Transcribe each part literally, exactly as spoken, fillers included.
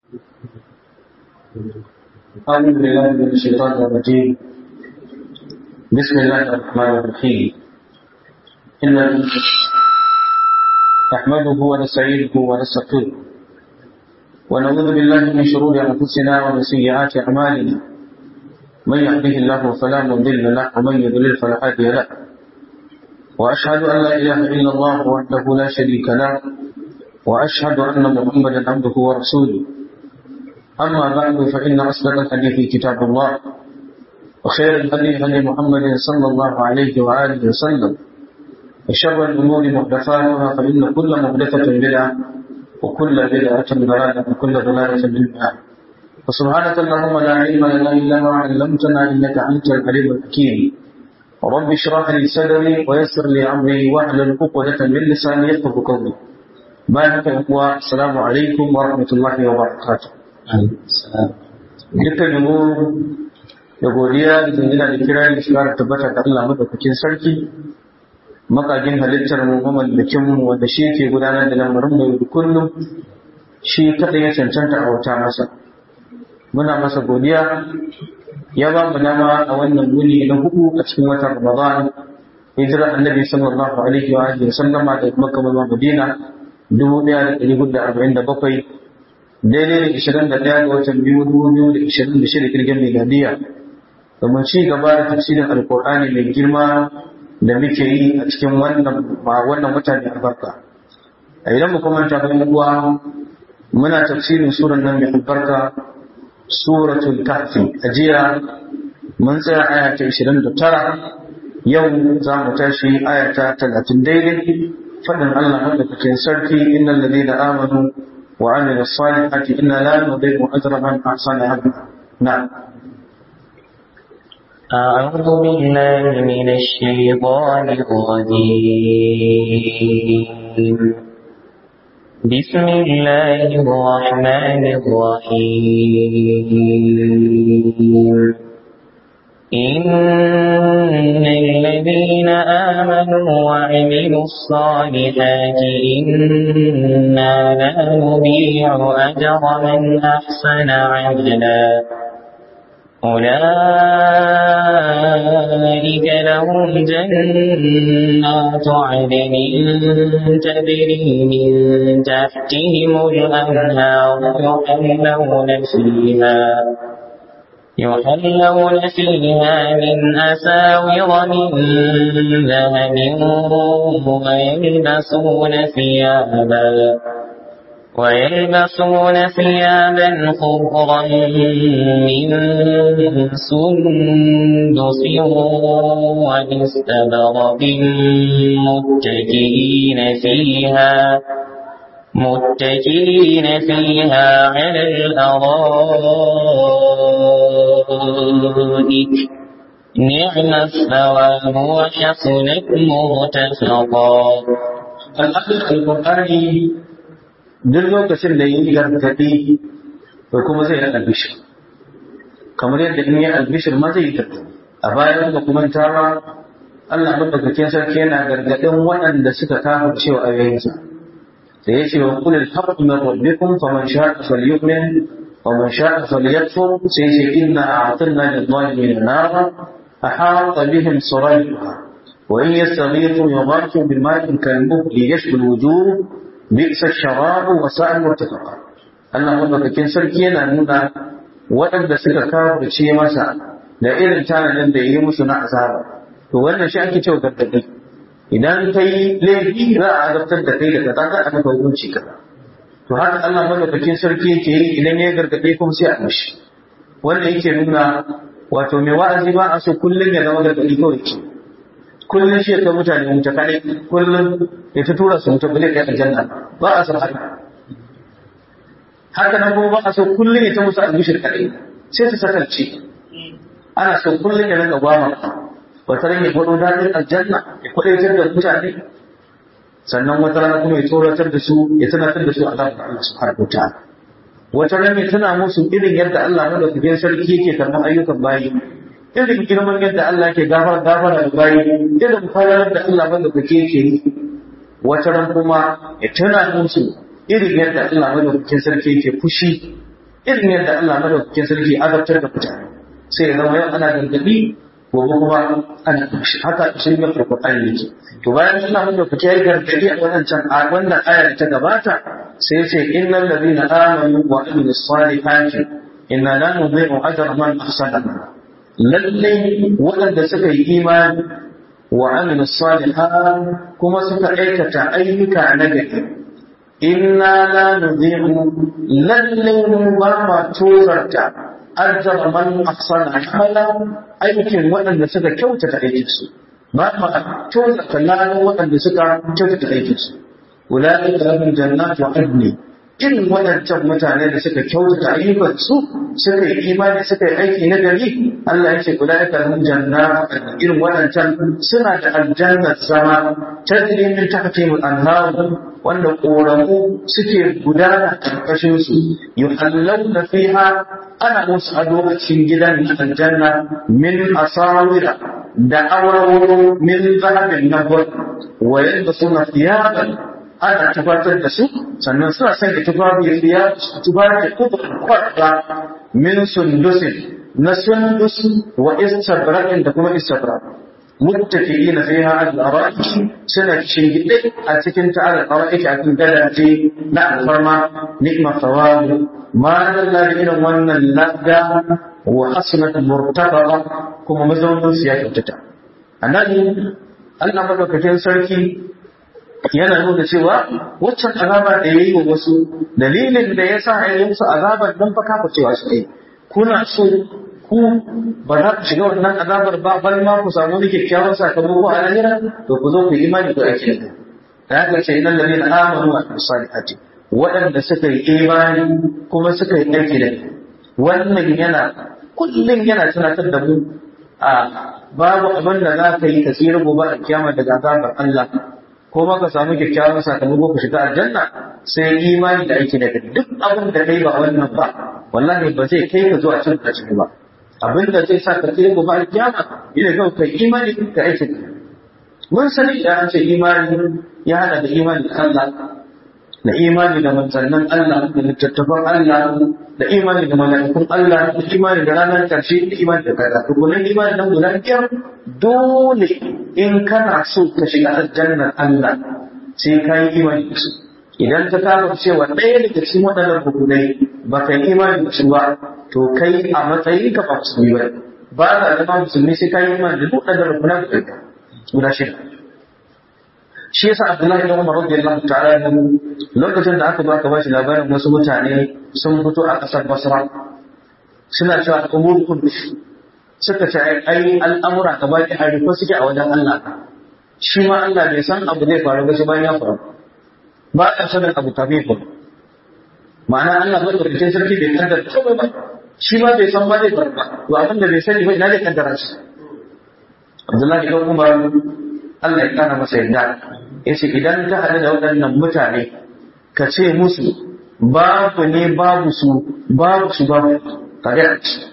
أعوذ بالله من الشيطان الرجيم. بسم الله الرحمن الرحيم. إن نحمده ونستعينه ونستغفره ونعوذ بالله من شرور أنفسنا ومن سيئات أعمالنا. من يهده الله فلا مضل له ومن يضلل فلا هادي له. وأشهد أن لا إله إلا الله وحده لا شريك له وأشهد أن محمدا عبده ورسوله. أما بعد فإن أصدق الحديث كتاب الله وخير الهدي هدي محمد صلى الله عليه وآله وسلم وشر الأمور محدثاتها فإن كل محدثة بدعة وكل بدعة ضلالة وكل ضلالة في النار. وسبحانك اللهم لا علم لنا إلا ما علمتنا إنك أنت العليم الحكيم. رب اشرح لي صدري ويسر لي أمري واحلل عقدة من لساني يفقهوا قولي. بارك الله. السلام عليكم ورحمة الله وبركاته. Dukkan yabo da godiya da dangina da kira da shigar tabbata ga Allah madaukakin sarki, makagin halittar mu mamallakin mu wanda shi ke gudanar da lamarin mu da kullum, shi kadai ya cancanta a wata masa. Muna masa godiya ya ba mu dama a wannan wuni na hudu a cikin watan Ramadan, hijira Annabi sallallahu alaihi wa alihi wasallama da Makka zuwa Madina dubu ɗaya da ɗari hudu da arba'in da bakwai daidai da ishirin da ɗaya ga watan biyu dubu biyu da ishirin da shida kirgin miladiya, domin ci gaba da tafsirin alkur'ani mai girma da muke yi a cikin wannan ba wannan mutane albarka. A idan mu kuma ta bayan uwa muna tafsirin suran nan mai albarka suratul kahfi. A jiya mun tsaya aya ta ishirin da tara, yau za mu tashi aya ta talatin daidai. Faɗin Allah madaukakin sarki innal ladina amanu وعمل الصالحات إنا لا نضيع أجر من أحسن عملا. نعم. أعوذ بالله من الشيطان الرجيم. بسم الله الرحمن الرحيم. إن الذين آمنوا وعملوا الصالحات إنا لا نضيع أجر من أحسن عملا. أولئك لهم جنات عدن تجري من تحتهم الأنهار يحلون فيها يحلون فيها من أساور من ذهب ويلبسون ثيابا ويلبسون ثيابا خضرا من سندس واستبرق متكئين فيها متكئين فيها على الأرائك نعم الثواب وحسنت مرتفقا. القرآن duk lokacin da yin gargaɗi ko kuma zai yi albishir, kamar yadda in yi albishir ma zai yi tattali. A bayan da kuma tara Allah madaukakin sarki yana gargaɗin waɗanda suka kafa cewa ayoyinsa. da ya ce wa kulil haqqu min rabbikum faman sha'a falyu'min wa man sha'a falyakfur. sai ce inna a'tadna lil zalimin nara ahata bihim suradiquha wa in yastaghithu yughathu bima'in kalmuhli yashwi alwujuh bi'sa ash-sharabu wa sa'a murtafaqa. Allah madaukakin sarki yana nuna waɗanda suka kafirce masa da irin tanadin da yayi musu na azaba. to wannan shi ake cewa gargaɗi. idan kai laifi za a azabtar da kai da kaza za a maka hukunci kaza. to haka Allah madaukakin sarki yake yi idan ya gargaɗe kuma sai a mishi. wanda yake nuna wato mai wa'azi ba a so kullum ya zama gargaɗi kawai ce. kullum shi ya kai mutane wuta kadai, kullum ya ta tura su wuta bale kai aljanna, ba a so haka. haka nan kuma ba a so kullum ya ta musu albishir kadai, sai ta sakalce. ana so kullum ya rinka gwama wata ran ya faɗo daɗin aljanna ya kwaɗaitar da mutane, sannan wata rana kuma ya tsoratar da su ya tunatar da su azabar Allah subhanahu wataala. wata ran ya tuna musu irin yadda Allah madaukakin sarki yake karɓar ayyukan bayi, irin girman yadda Allah ke gafara gafara da bayi, irin falalar da Allah madaukake yake yi. wata ran kuma ya tuna musu irin yadda Allah madaukakin sarki yake fushi irin yadda Allah madaukakin sarki azabtar da mutane sai ya zama yau ana gargadi gobe kuma ana kushi haka shi ne Qur'ani yake to bayan Allah madaukaki ya gargadi a wannan can a wannan aya da ta gabata sai ya ce innal ladina amanu wa amilus salihati inna la nudhi'u ajra man ahsana lalle waɗanda suka yi imani wa amilus salihat kuma suka aikata ayyuka na gari inna la nudhi'u lalle ba ma tozarta ajra man ahsana amala aikin waɗanda suka kyautata aikinsu ba ma tozarta lalan waɗanda suka kyautata aikinsu ulaika lahum jannatu adni irin waɗancan mutane da suka kyautata ayyukansu suka yi imani suka yi aiki na gari Allah ya ce ulaika lahum jannatu adni irin waɗancan suna da aljannar zama tajri min tahtihim al-anhar wanda ƙoramu suke gudana a ƙarƙashinsu yuhallawna fiha ana musu ado a cikin gidan aljanna min asawira da awarwaro min zahabin na gwal wa yadda suna thiyaban ana tufatar da su sannan suna son da tufafi ya tufafi kubur kwarta min sundusin na sundus wa istabraqin da kuma istabrak متكئين فيها على الأرائك سنة شنجد أتكنت على الأرائك أكن قدرتي نعم فرما نعم ثواب ما الذين من اللقى وحسنة مرتبطة كما مزون سياسة التتا أنني الأمر كتير سركي yana nuna cewa waccan azaba da yayi wa wasu dalilin da yasa ya yi musu azabar dan fa kafa cewa su kai kuna so ku ba za ku shiga wannan azabar ba bal ma ku samu wani kyakkyawan sakamako a lahira to ku zo ku yi imani ku aiki da da haka ce idan ladina amanu wa salihati waɗanda suka yi imani kuma suka yi aiki da wannan yana kullum yana tunatar da mu a babu abin da za ka yi ka tsira gobe a kiyama daga azabar Allah ko ma ka samu kyakkyawan sakamako ku shiga aljanna sai imani da aiki da duk abin da kai ba wannan ba wallahi ba zai kai ka zuwa cin ka ciki ba abin da zai sa ka tsira gobe alkiyama ina ga kai imani ka aiki mun sani da an ce imani ya hada da imani da Allah da imani da manzannin Allah da littattafan Allah da imani da mala'ikun Allah da imani da ranar karshe da imani da kaza to wannan imani nan guda biyar dole in kana so ka shiga aljannar Allah sai ka yi imani da su idan ka kafa cewa ɗaya daga cikin waɗannan rukunai ba ka yi imani da su ba to kai a matsayin ka ba musulmi ba ba ka zama musulmi sai ka yi imani da duk waɗannan rukunan guda shida shi yasa Abdullahi ibn Umar radiyallahu ta'ala anhu lokacin da aka zo aka bashi labarin wasu mutane sun fito a ƙasar Basra suna cewa umur kudus suka ce ai al'amura ka baki a rufe suke a wajen Allah shi ma Allah bai san abu zai faru ba shi bayan ya faru ba a sanin abu kafin faru ma'ana Allah bai da cikin sarki bai kaddara komai ba shi ma bai san ba zai faru ba to abin da bai sani ba ina zai kaddara shi Abdullahi ibn Umar Allah ya kana masa yarda yace idan ka hada da waɗannan mutane ka ce musu babu ne babu su babu su babu kare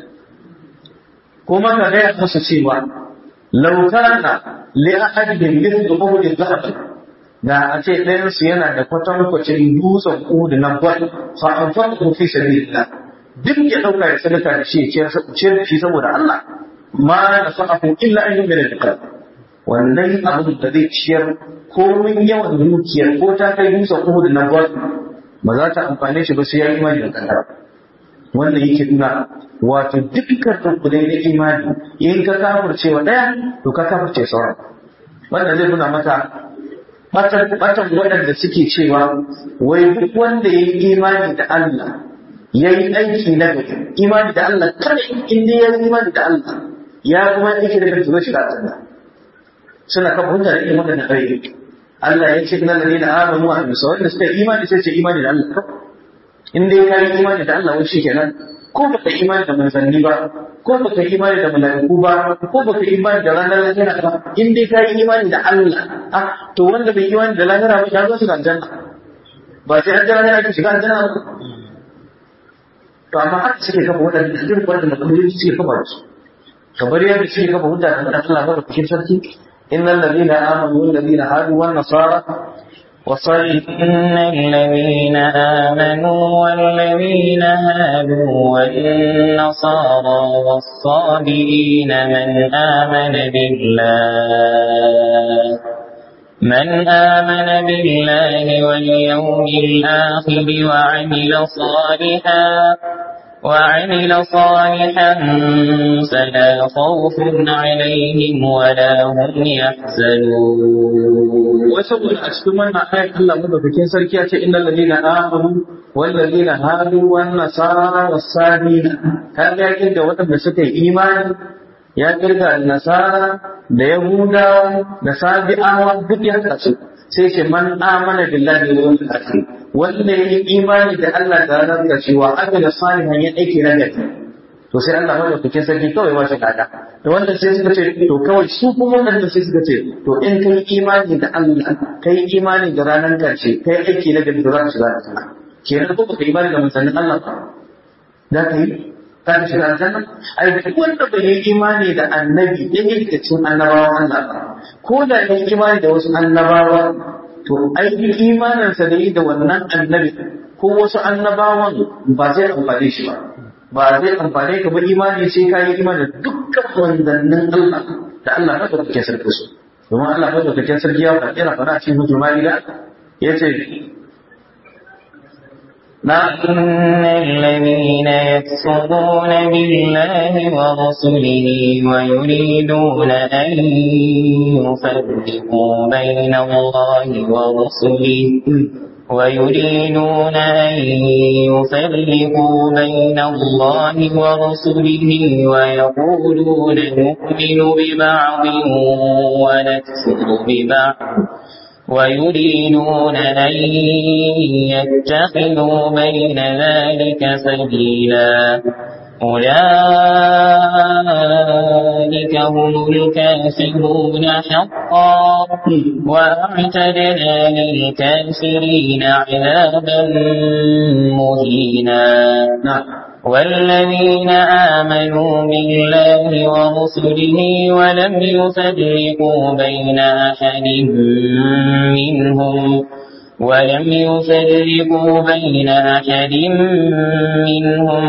kuma ka ga musu cewa law kana li ahadin mithlu uhud dhahab da a ce ɗayan su yana da kwatankwacin dutsen uhud na gwal fa anfaqu fi sabilillah duk ya dauka ya sadaka da shi ya ce shi saboda Allah ma nafa'u illa an yu'mina billahi wannan abin da zai ciyar komin yawan dukiyar ko ta kai dutsen uhud na gwal ba za ta amfane shi ba sai ya yi imani da kaddara wannan yake nuna wato dukkan rukunai na imani in ka kafirce wa daya to ka kafirce sauran wannan zai nuna mata batan batan waɗanda suke cewa wai duk wanda ya yi imani da Allah ya yi aiki na gari imani da Allah kare in dai ya yi imani da Allah ya kuma aiki da gari to zai shiga aljanna suna kafa hujja da irin waɗannan ayoyi Allah ya ce innal ladina amanu wa amilus wanda suka yi imani sai ce imani da Allah in dai ka yi imani da Allah wai shikenan ko ba ka imani da manzanni ba ko ba ka imani da malaiku ba ko ba ka imani da ranar lahira ba in dai ka yi imani da Allah ah to wanda bai imani da lahira ba ya zo shiga aljanna ba sai an jira ne shiga aljanna ba to amma haka suke kafa waɗanda duk wanda kuma suke kafa su kamar yadda suke kafa hujja da Allah ba da cikin sarki إن الذين آمنوا والذين هادوا والنصارى إن الذين آمنوا والذين هادوا والنصارى والصابئين من آمن بالله من آمن بالله واليوم الآخر وعمل صالحا وعمل صالحا فلا خوف عليهم ولا هم يحزنون. وسبب أشكمنا آية الله مدفكين سركية إن الذين آمنوا والذين هادوا والنصارى والصابئين كان يجد وطن بسكة إيمان ya kirga nasara da yahuda da sabi'awa duk ya kasu sai ce man amana billahi wa yawmil akhir wanda ya imani da Allah da ranar karshe wa amila salihan ya aiki na gari to sai Allah mai kuke sarki kawai wa shi kada to wanda sai suka ce to kawai su kuma wanda sai suka ce to in kai imani da Allah kai imani da ranar karshe kai aiki na gari da za ka shiga aljanna kenan ko baka imani da manzannin Allah da kai ka shiga aljanna ai duk wanda bai yi imani da annabi ɗaya daga cikin annabawan Allah ko da ya yi imani da wasu annabawa to ai imaninsa da yi da wannan annabi ko wasu annabawan ba zai amfane shi ba ba zai amfane ka ba imani sai ka yi imani da dukkan manzannin Allah da Allah na da kake sarki su domin Allah na da kake sarki ya faɗi na fara cikin hujumari da yace إن الذين يكفرون بالله ورسله ويريدون أن يفرقوا بين الله ورسله ويريدون أن يفرقوا بين الله ورسله ويقولون نؤمن ببعض ونكفر ببعض ويريدون أن يتخذوا بين ذلك سبيلا أولئك هم الكافرون حقا وأعتدنا للكافرين عذابا مهينا. والذين آمنوا بالله ورسله ولم يفرقوا بين أحد منهم ولم يفرقوا بين أحد منهم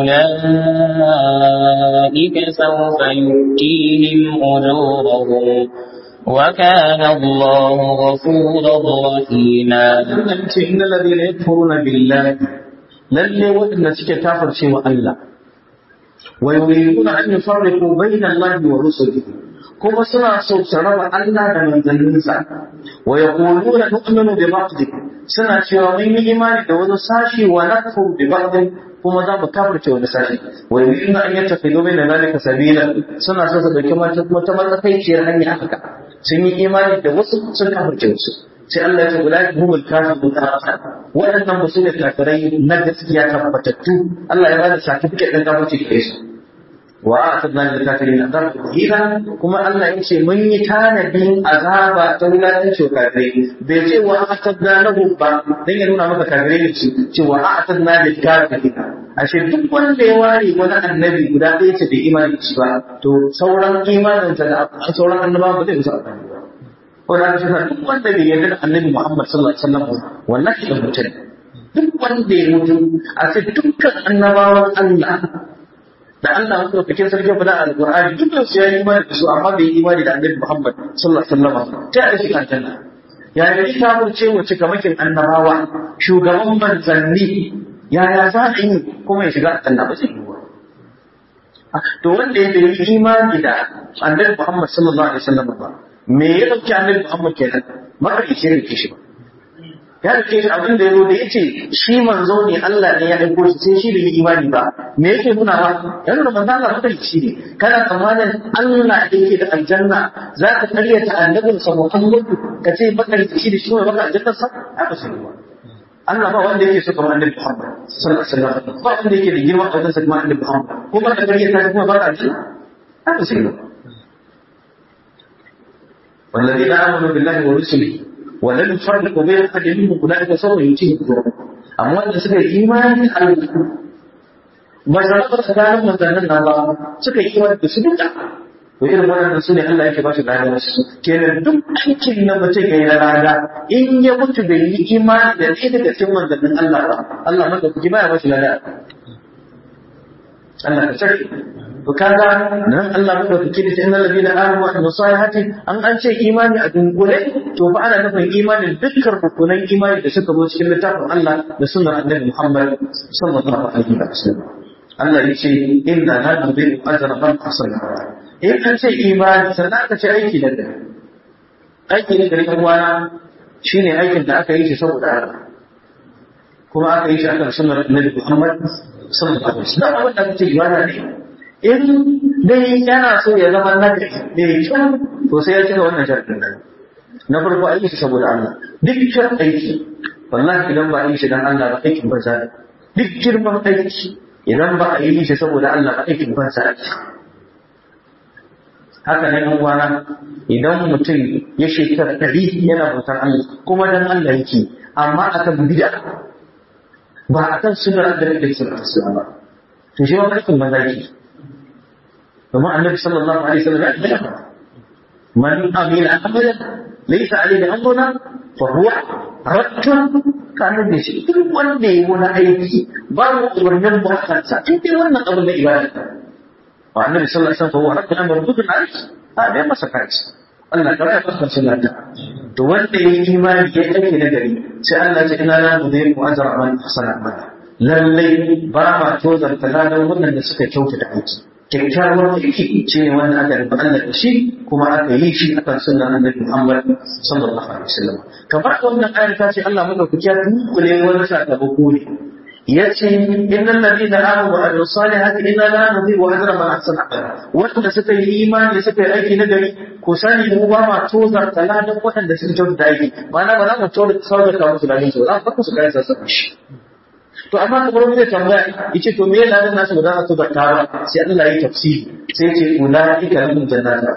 أولئك سوف يؤتيهم أجورهم وكان الله غفورا رحيما. إن الذين يكفرون بالله lalle waɗanda suke kafirce wa Allah wa yuriduna an yufarriqu bayna Allahi wa rusulihi kuma suna so su raba Allah da manzanninsa wa yaquluna nu'minu bi ba'd suna cewa mun yi imani da wani sashi wa nakfuru bi ba'd kuma za mu kafirce wani sashi wa yuriduna an yattakhidhu bayna dhalika sabila suna so su dauki mata matsakaiciyar hanya haka sun yi imani da wasu sun kafirce wasu sai Allah ya ce ulai humul kafirun waɗannan ba su ne kafirai na gaskiya tabbatattu Allah ya bada certificate ɗin kafirci da su wa a'tadna lil kafirin azaban muhina kuma Allah ya ce mun yi tanadin azaba ta wulatanci wa kafirai bai ce wa a'tadna lahu ba dan ya nuna maka kafirai ne su ce wa a'tadna lil kafirin ashe duk wanda ya ware wani annabi guda ɗaya ce bai imani shi ba to sauran imaninsa da sauran annabawa ba zai musu amfani ba wannan shi duk wanda bai yarda da annabi Muhammad sallallahu alaihi wasallam wallahi da mutum duk wanda ya mutu a ce dukkan annabawan Allah da Allah ya dauke sarki fa da alqur'ani dukkan su yayi imani da su amma bai imani da annabi Muhammad sallallahu alaihi wasallam ta da shi aljanna ya yi ta burce wace kamakin annabawa shugaban manzanni ya ya za a yi kuma ya shiga aljanna ba zai yi ba to wanda ya yi imani da annabi Muhammad sallallahu alaihi wasallam ba me ya dauki annabi Muhammad kenan maka ce ne kishi ba ya dauke shi abin da yazo da yace shi manzo ne Allah ne ya aiko shi sai shi bai imani ba me yake nuna ba ya nuna manzo Allah maka shi ne kana tsammanin Allah da yake da aljanna za ka karyata annabin sa Muhammad ka ce baka shi da shi ne baka aljanna sa haka sai ba Allah ba wanda yake so kamar annabi Muhammad sallallahu alaihi wasallam ba wanda yake da girma a wajen sa kamar annabi Muhammad kuma da karyata kuma baka aljanna haka sai ba والذين آمنوا بالله ورسله ولم يفرقوا بين أحد منهم أولئك سوف يؤتيهم أجورهم أما أن سكر إيمان الله ما زال كلام مثلا الله سكر إيمان بسبب to irin wannan su ne Allah yake ba shi ladan su kenan duk aikin na mutum yayi na lada in ya mutu bai yi imani da ɗaya daga cikin manzannin Allah ba Allah madaukaki ba ya ba shi lada Allah ka tsare to kaga nan Allah madaukaki da innal ladina amanu wa amilus salihati an an ce imani a dunkule to fa ana nufin imanin dukkan rukunan imani da suka zo cikin littafin Allah da sunnar Annabi Muhammad sallallahu alaihi wasallam Allah ya ce inna la nudhi'u ajra man ahsana in an ce imani sannan aka ce aiki da gari aiki da gari kuma shine aikin da aka yi shi saboda Allah kuma aka yi shi akan sunnar Annabi Muhammad sallallahu alaihi wasallam wanda aka ce ibada ne in dai yana so ya zama nagari mai kyau to sai ya cika wannan sharadin nan na farko aiki shi saboda Allah duk kyan aiki wallahi idan ba a yi shi dan Allah ba aikin banza ne duk girman aiki idan ba a yi shi saboda Allah ba aikin banza ne haka ne yan uwana idan mutum ya shekara ɗari yana bautar Allah kuma dan Allah yake amma akan bid'a ba akan sunnar da yake sunna ba to shi ma aikin banza yake kuma annabi sallallahu alaihi wasallam ya ce man amila amalan laysa alayhi amruna fa huwa raddun kana da shi duk wanda yayi wani aiki ba mu umarnin ba kansa in dai wannan abin da ibada wa annabi sallallahu alaihi wasallam fa huwa raddun amrun dukun aiki a dai masa kai Allah ka ka fuskar sunnata to wanda yayi imani ya take da gari sai Allah ya ce ina la nudhi'u ajra man ahsana amala lalle ba ma tozar taladan wannan da suka kyautata aiki kyakkyawar aiki ce ne wanda aka rufe Allah da shi kuma aka yi shi akan sunnan Annabi Muhammad sallallahu alaihi wasallam kamar wannan ayar ta ce Allah madaukaki ya dunkule wani sakamako ne yace innal ladina amanu wa amilus salihati inna la nudhi'u ajra man ahsana amala wanda suka yi imani suka yi aiki na gari ko sani mu ba ma tozar taladan wanda suka kyautata aiki ma'ana ba za mu tozar sauran ka musu ladan su za ku su kai sassa shi to amma kuma wani zai tambaya yace to me ladan nasu ba za su bata ba sai Allah ya tafsiri sai ce ulaika lahum jannatu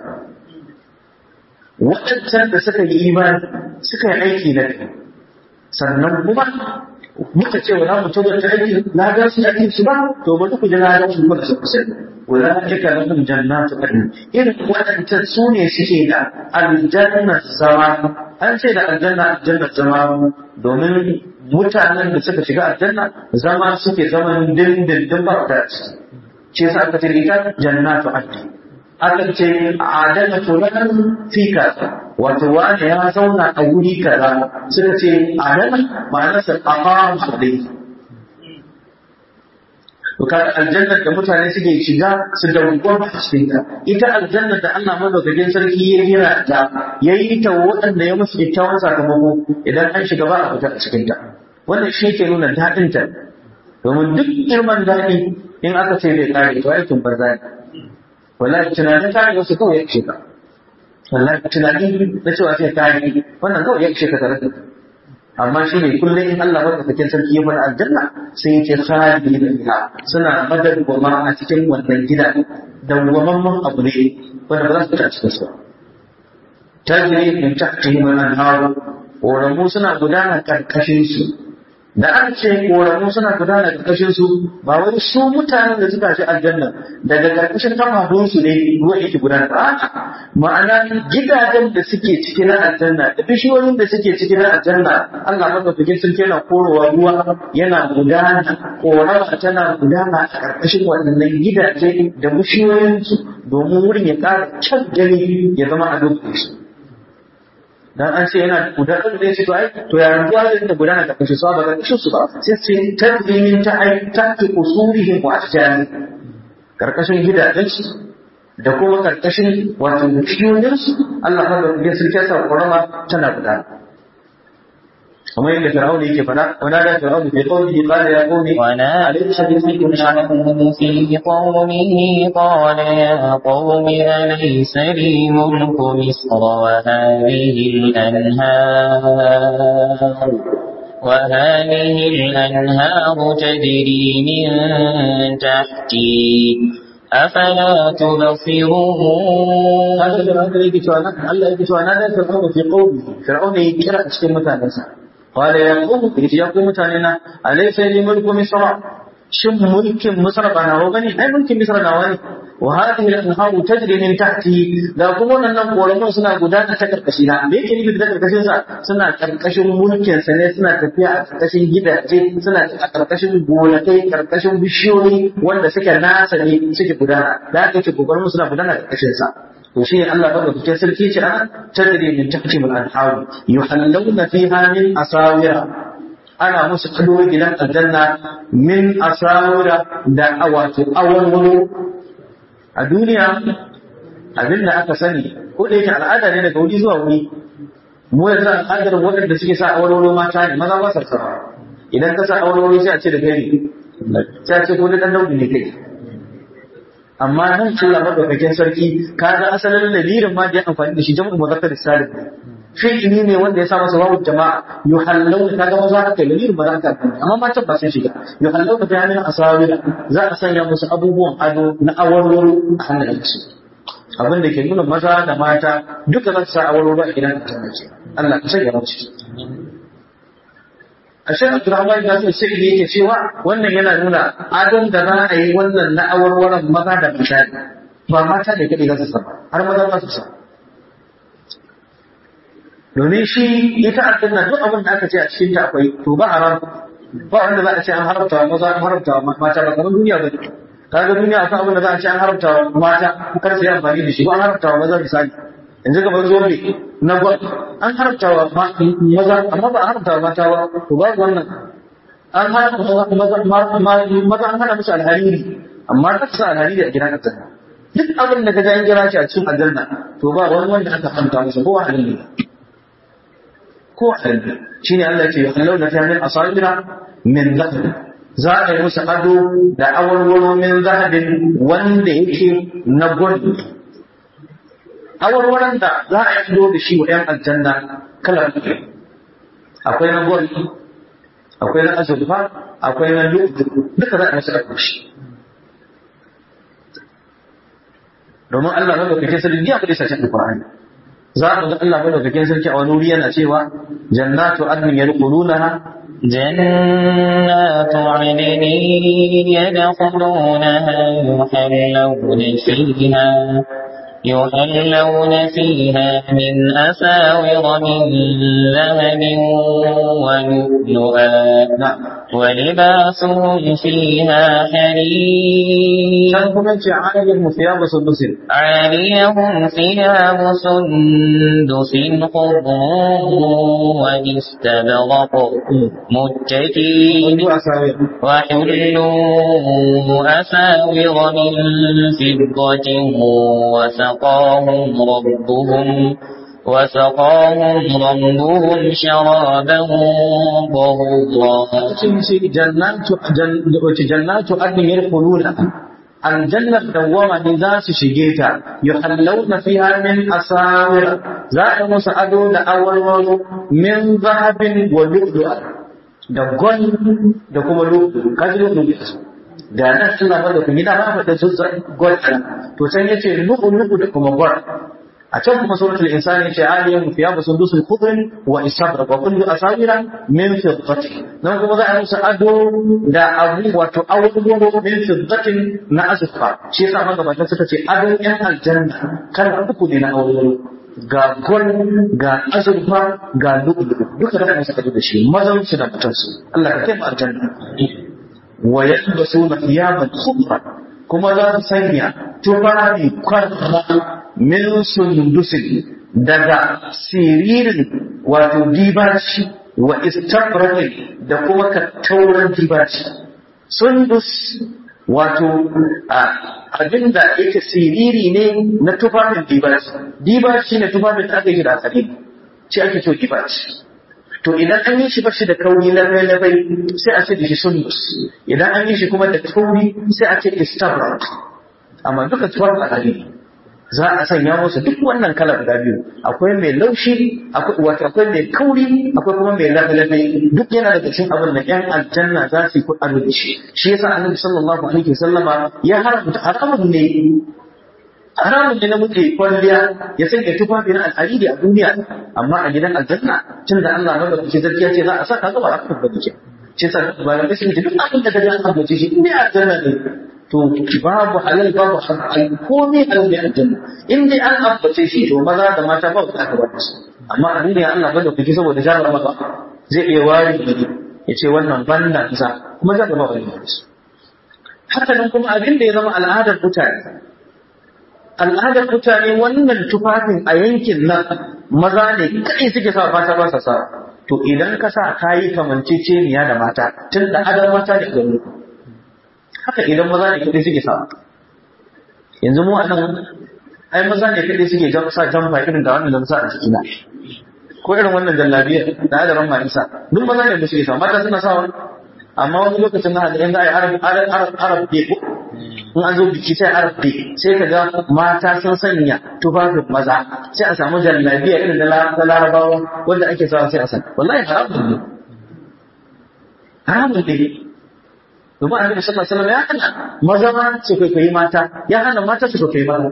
wadannan da suka yi imani suka yi aiki na gari sannan kuma muka ce wala mutum da aiki na ga su aiki su ba to ba ku jira da su ba su kusa ulaika lahum jannatu irin wadannan su ne suke da aljanna zama an ce da aljanna aljanna zama domin mutanen da suka shiga aljanna zama suke zaman dindindin ba ta ciki ce sa aka ce ita jannatu adni aka ce adana fulan fi kaza wato wani ya zauna a wuri kaza suka ce adana ma'ana sa aqam hadai to kaga aljanna da mutane suke shiga su dawwama a cikin ta ita aljanna da Allah madaukakin sarki ya gina ta yayi ta waɗanda ya musu kyakkyawan sakamako idan an shiga ba a fita a cikin ta wannan shi ke nuna daɗin ta domin duk girman daɗi in aka ce bai kare to aikin banza ne wallahi tunanin kare wasu kawai ya ce ka wallahi tunani na cewa sai kare wannan kawai ya ce ka tare da amma shi ne kullum in Allah madaukakin sarki ya bada aljanna sai ya ce khalidina fiha suna madawwama a cikin wannan gida dawwamamman abu ne wanda ba za su fita a cikin su tajri min tahtihim al-anhar ƙoramu suna gudana ƙarƙashin su da an ce ƙoramu suna gudana ƙarƙashin su ba wai su mutanen da suka ci aljanna daga ƙarƙashin kafafun su ne ruwa yake gudana ba ma'ana gidajen da suke cikin na aljanna da bishiyoyin da suke cikin na aljanna Allah madaukakin sarki yana korowa ruwa yana gudana ƙorama tana gudana a ƙarƙashin waɗannan gidaje da bishiyoyin su domin wurin ya ƙara kyan gani ya zama a lokacin su dan an ce yana gudanar da shi to ai to ya ruwa da gudana da kashe su ba ga kashe su ba sai sai tadbimin ta ai ta usurihim wa ashjari karkashin gidajen su da kuma karkashin wato kiyoyin su Allah ya da sirke sa korama tana gudana kamar yadda Fir'auna yake fada wana da Fir'auna bai qawli qala ya qawmi wana alaysa bikum sha'anun fi qawmihi qala ya qawmi alaysa li mulku misr wa hadhihi al-anhar wa hadhihi al-anhar tajri min tahti أفلا تبصرون هذا Fir'auna yake cewa Allah yake cewa na da Fir'auna fi qawmi Fir'auna yake kira cikin mutanensa قال يا قوم يا قوم متاننا أليس لي ملك مصر shin mulkin Misra ba nawa bane ai mulkin Misra nawa ne wa hadhihi al-anharu tajri min tahti da kuma wannan koramun suna gudana ta karkashi na me yake nufi da karkashin sa suna karkashin mulkin sa ne suna tafiya a karkashin gidaje suna a karkashin gonakai karkashin bishiyoyi wanda suke nasa ne suke gudana da haka ce kokarin suna gudana karkashin sa to shi Allah ba da sarki ce ana tajri min tahti al-anharu yuhallawna fiha min asawira ana musu kado gidan aljanna min asawira da wato awarwaro a duniya abin da aka sani ko da yake al'ada ne daga wuri zuwa wuri mu yanzu al'adar waɗanda suke sa awarwaro mata ne maza ba sa sa idan ka sa awarwaro sai a ce da gari sai a ce ko da dan daudi ne kai amma nan Allah madaukakin sarki kaga asalin lamirin ma da ya amfani da shi jam'u muzakkar salim fi'ili ne wanda ya sa masa wawu jama'a yuhallawna kaga maza haka lamirin ba za ka amma matan ba sun shiga yuhallawna bi amin asawira za a sanya musu abubuwan ado na awarwaro a hannayensu abin da ke nuna maza da mata duka za su sa awarwaro a gidan ta mace Allah ka sanya mu ciki a shan Abdurrahman da sai sai yake cewa wannan yana nuna adon da za a yi wannan na awarwaron maza da mata ba mata da kadai za su sa har maza ba su sa domin shi ita aljanna duk abin da aka ce a cikin ta akwai to ba haram ba wanda za a ce an haramta wa maza an haramta wa mata ba kamar duniya ba kaga duniya akwai abin da za a ce an haramta wa mata kar su yi amfani da shi ko an haramta wa maza misali yanzu kamar zobe na gwal an haramta wa maza amma ba a haramta wa mata ba to ba wannan an haramta maza maza an hana musu alhariri amma ta sa alhariri a gidan aljanna duk abin da ka ji an kira shi a cikin aljanna to ba wani wanda aka haramta masa ko halin ne ko halin shi ne Allah ce yuhallawna fiha min asabira min dhahab za a yi musu ado da awarwaro min zahabin wanda yake na gold awarwaron da za a yi ado da shi wa ‘yan aljanna kalar akwai na gold akwai na azurfa akwai na lu'u duka za a yi musu ado shi domin Allah na lokacin sarki ya kudi sashen Al-Qur'ani za a ga Allah madaukakin sarki a wani wuri yana cewa jannatu adnin yadkhulunaha jannatu adnin yadkhulunaha yuhallawna fiha يحلون فيها من أساور من ذهب ولؤلؤا ولباسهم فيها حرير عاليهم ثياب سندس عاليهم ثياب سندس خضر واستبرق متكئين وحلوا أساور من فضة وسقاهم ربهم وسقاهم ربهم شرابا طهورا جنات جنات عدن يدخلونها الجنة دوامة ذات شجيتا يحلون فيها من أساور زائر مسعدون أول من ذهب ولؤلؤ da gwal da kuma lu'u kaji lu'u da nan suna bada kuma gida ba da sun gwal to can yace lu'u lu'u da kuma gwal a can kuma suratul insani yace aliyan fiyabu sundusul khudrin wa isabra wa kullu asawira min fiddati nan kuma za a musu ado da abu wato abubuwan min fiddatin na azfa shi yasa magabatan suka ce adon yan aljanna kala uku ne na aure ga gwal ga azurfa ga lu'u duka da kuma suka da shi mazan su da mutansu Allah ka kai mu aljanna wa yalbasuna thiyaban khudra kuma za su sanya tufafi kwarra min sundusin daga siririn wato dibaci wa istabrakin da kuma kattauran dibaci sundus wato abinda yake siriri ne na tufafin dibaci dibaci ne tufafin da aka yi da asali ce ake cewa dibaci to idan an yi shi bashi da kauri labai labai sai a ce da shi sundus idan an yi shi kuma da kauri sai a ce istabrak amma duka tuwar alhari za a sanya musu duk wannan kala guda biyu akwai mai laushi akwai wato akwai mai kauri akwai kuma mai labai labai duk yana daga cikin abin da yan aljanna za su yi kuɗa da shi shi yasa annabi sallallahu alaihi wasallama ya haramta haramun ne haramun ne na muke kwalliya ya sanya tufafi na al'aridi a duniya amma a gidan aljanna tun da Allah madaukakin sarki ya ce za a saka gaba a kan bakin ce sa ba da sun ce duk abin da kaje an ambace shi in dai aljanna ne to babu halal babu haram komai halal ne aljanna in dai an ambace shi to maza da mata ba su aka bar su amma a duniya Allah bada kuke saboda jarraba ba zai iya wari da ya ce wannan banda kaza kuma za ka ba wani su haka nan kuma abin da ya zama al'adar mutane al'adar mutane wannan tufafin a yankin nan maza ne kai suke sa mata ba sa sa to idan ka sa kayi kamanceceniya da mata tun da adam mata da gani haka idan maza ne kadai suke sa yanzu mu anan ai maza ne kadai suke sa jamfa irin da wannan da sa a cikina ko irin wannan jallabiya da adaran ma isa duk maza ne suke sa mata suna sa amma wani lokacin na hadin da ai arab arab arab ne ko in an zo biki sai arab ne sai ka ga mata sun sanya tufafin maza sai a samu jallabiya irin da larabawa wanda ake sawa sai a san wallahi haramun ne haramun ne domin annabi sallallahu alaihi wasallam ya hana maza ma su kwaikwayi mata ya hana mata su kwaikwayi maza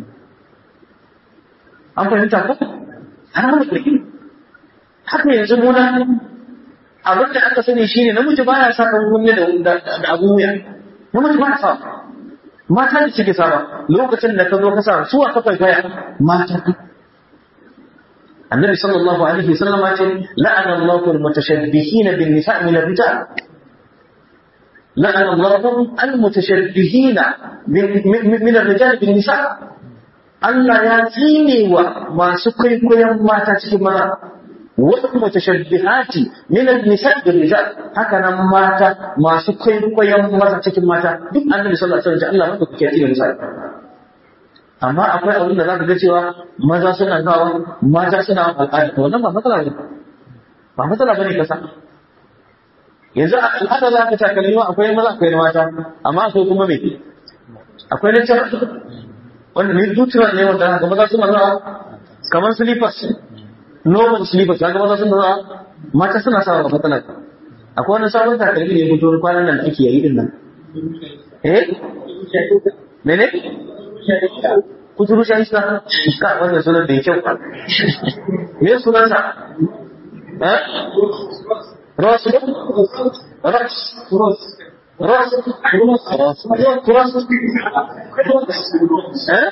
an fahimta ko haramun ne haka yanzu muna abin da aka sani shine namiji baya sa kan kunne da da abun wuya namiji baya sa mata da suke sa lokacin da ka zo ka sa su aka kwaikwaya mata annabi sallallahu alaihi wasallam ya ce la'ana Allahu al-mutashabbihin bin nisa' min ar-rijal la'ana Allahu al-mutashabbihin min ar-rijal bin nisa' Allah ya tsine wa masu kwaikwayon mata cikin maza والمتشبهات من النساء بالرجال هكذا ماتا ما سكين قيام ماتا cikin mata duk annabi sallallahu alaihi wasallam Allah maka kuke cikin misali amma akwai abin da zaka ga cewa maza suna gawa mata suna al'ada to wannan ba matsala ne ba matsala bane kasa yanzu al'ada za ka takalmi ma akwai maza akwai mata amma akwai kuma me akwai lecture wanda ne dutura ne wanda ga maza suna gawa kamar slippers normal slippers kaga maza sun da mata suna sawa matsala akwai wani sabon takalmi ne fito kwanan nan da ake yi din nan eh mene kuturu shi isa ka wannan sunan da yake me sunan sa eh Ross Ross Ross Ross Ross eh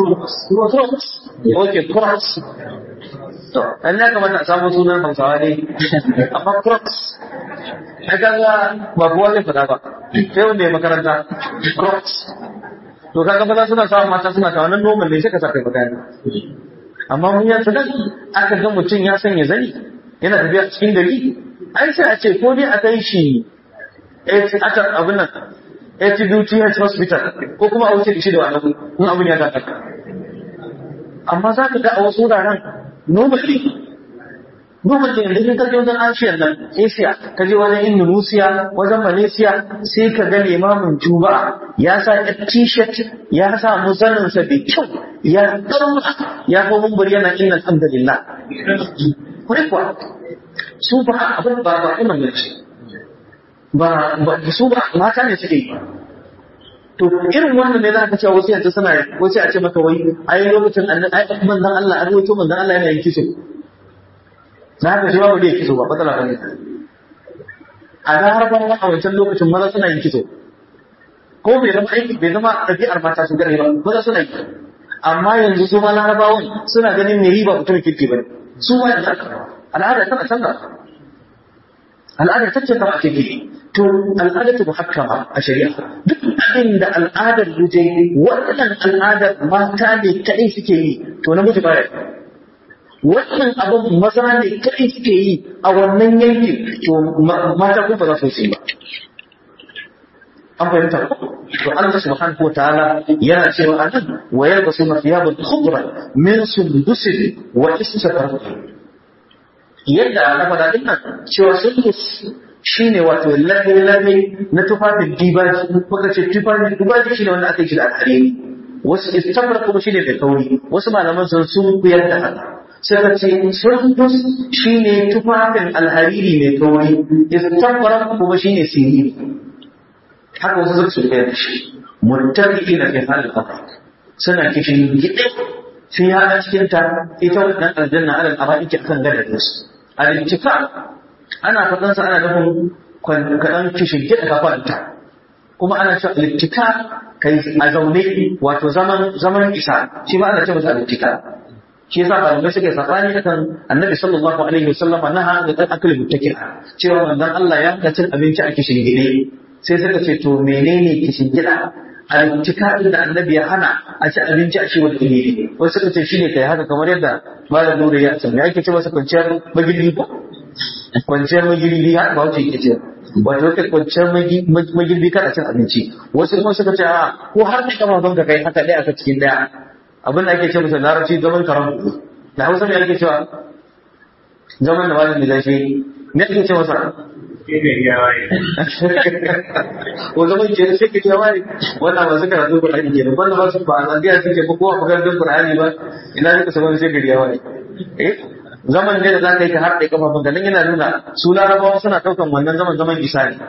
okay Cross to an ya kamata a samu sunan Hausawa ne amma Crocs haka ga ba kowa zai fada ba sai wanda ya makaranta Crocs to kaga maza suna samun mata suna ta wannan normal ne sai ka saka magana amma mun ya tsada aka ga mutum ya sanya zani yana tafiya cikin gari ai sai a ce ko dai a kai shi aka abin nan A T B T H hospital ko kuma a wuce shi da wannan in abin ya ta amma za ka ga a wasu wuraren normally normally yanzu ka je wajen Asiya nan Asia ka je wajen Indonesia wajen Malaysia sai ka ga limamin Juma'a ya sa t-shirt ya sa musannin sa da kyau ya karma ya ko mun bari yana inna alhamdulillah kai kuwa su ba abin ba ba kuma ne ba ba su ba mata ne suke to irin wannan ne za ka cewa wasu yanzu suna wasu a ce maka wai ai lokacin annabi ai manzon Allah an rawaito manzon Allah yana yin kiso za ka ji babu da kiso ba matsala ba ne a da harban a wancan lokacin maza suna yin kiso ko bai zama aiki bai zama ɗabi'ar mata su gare ba maza suna yi amma yanzu su ma larabawan suna ganin ne riba mutum kirki ba su ma yanzu al'ada tana canza al'ada ta ce ta ake gidi to al'ada ta muhakkama a shari'a duk abin da al'adar ruje wannan al'adar mata ne kadai suke yi to namiji baya wannan abin maza ne kadai suke yi a wannan yankin to mata kuma ba za su yi ba an fahimta to Allah subhanahu wa ta'ala yana cewa anan wa yalbasuna thiyaban khudran min sundusin wa istabrak yadda aka faɗa din nan cewa sundus shine wato lalle-lalle na tufafin dibaji kuka ce tufafin dibaji shine wanda aka yi shi da alhari wasu istabrak kuma shine da kauri wasu malaman sun sun kuyar da haka sai ka ce sundus shine tufafin alhariri mai kauri istabrak kuma shine siriri haka wasu zai su da shi muttaqiina fi halil qadr suna kishin gide sai ya ga cikin ta ita wannan aljanna alal araiki akan gadar su al-intifa ana fadan sa ana nufin kaɗan kishin gida ka kwanta kuma ana cewa alittika kai a zaune wato zaman zaman isa shi ma ana ce masa alittika shi yasa malamai suka yi sabani akan annabi sallallahu alaihi wasallam naha da akli muttakin cewa manzon Allah ya ga cin abinci a kishin gide sai suka ce to menene kishin gida alittika da annabi ya hana a ci abinci a shi wanda ne wasu suka ce shine kai haka kamar yadda malam Nuri ya san yake ce masa kwanciyar magirbi ba kwanciyar magirbi har ba wace yake ce wato kai kwanciyar magirbi kana cin abinci wasu kuma suka ce a ko har da kama don ka kai haka dai aka cikin daya abin da ake ce masa larabci zaman karam da Hausa ne ake cewa zaman da malamin da shi ne ake ce masa ko zaman ke sai ke cewa wannan ba su karatu Qur'ani ke wannan ba su ba al'adiya suke ba kowa maganar Qur'ani ba ina ne ka saban sai gari yawa eh zaman ne da za ka yi ka harɗe kafafun ka nan yana nuna su larabawa suna ɗaukan wannan zaman zaman isa ne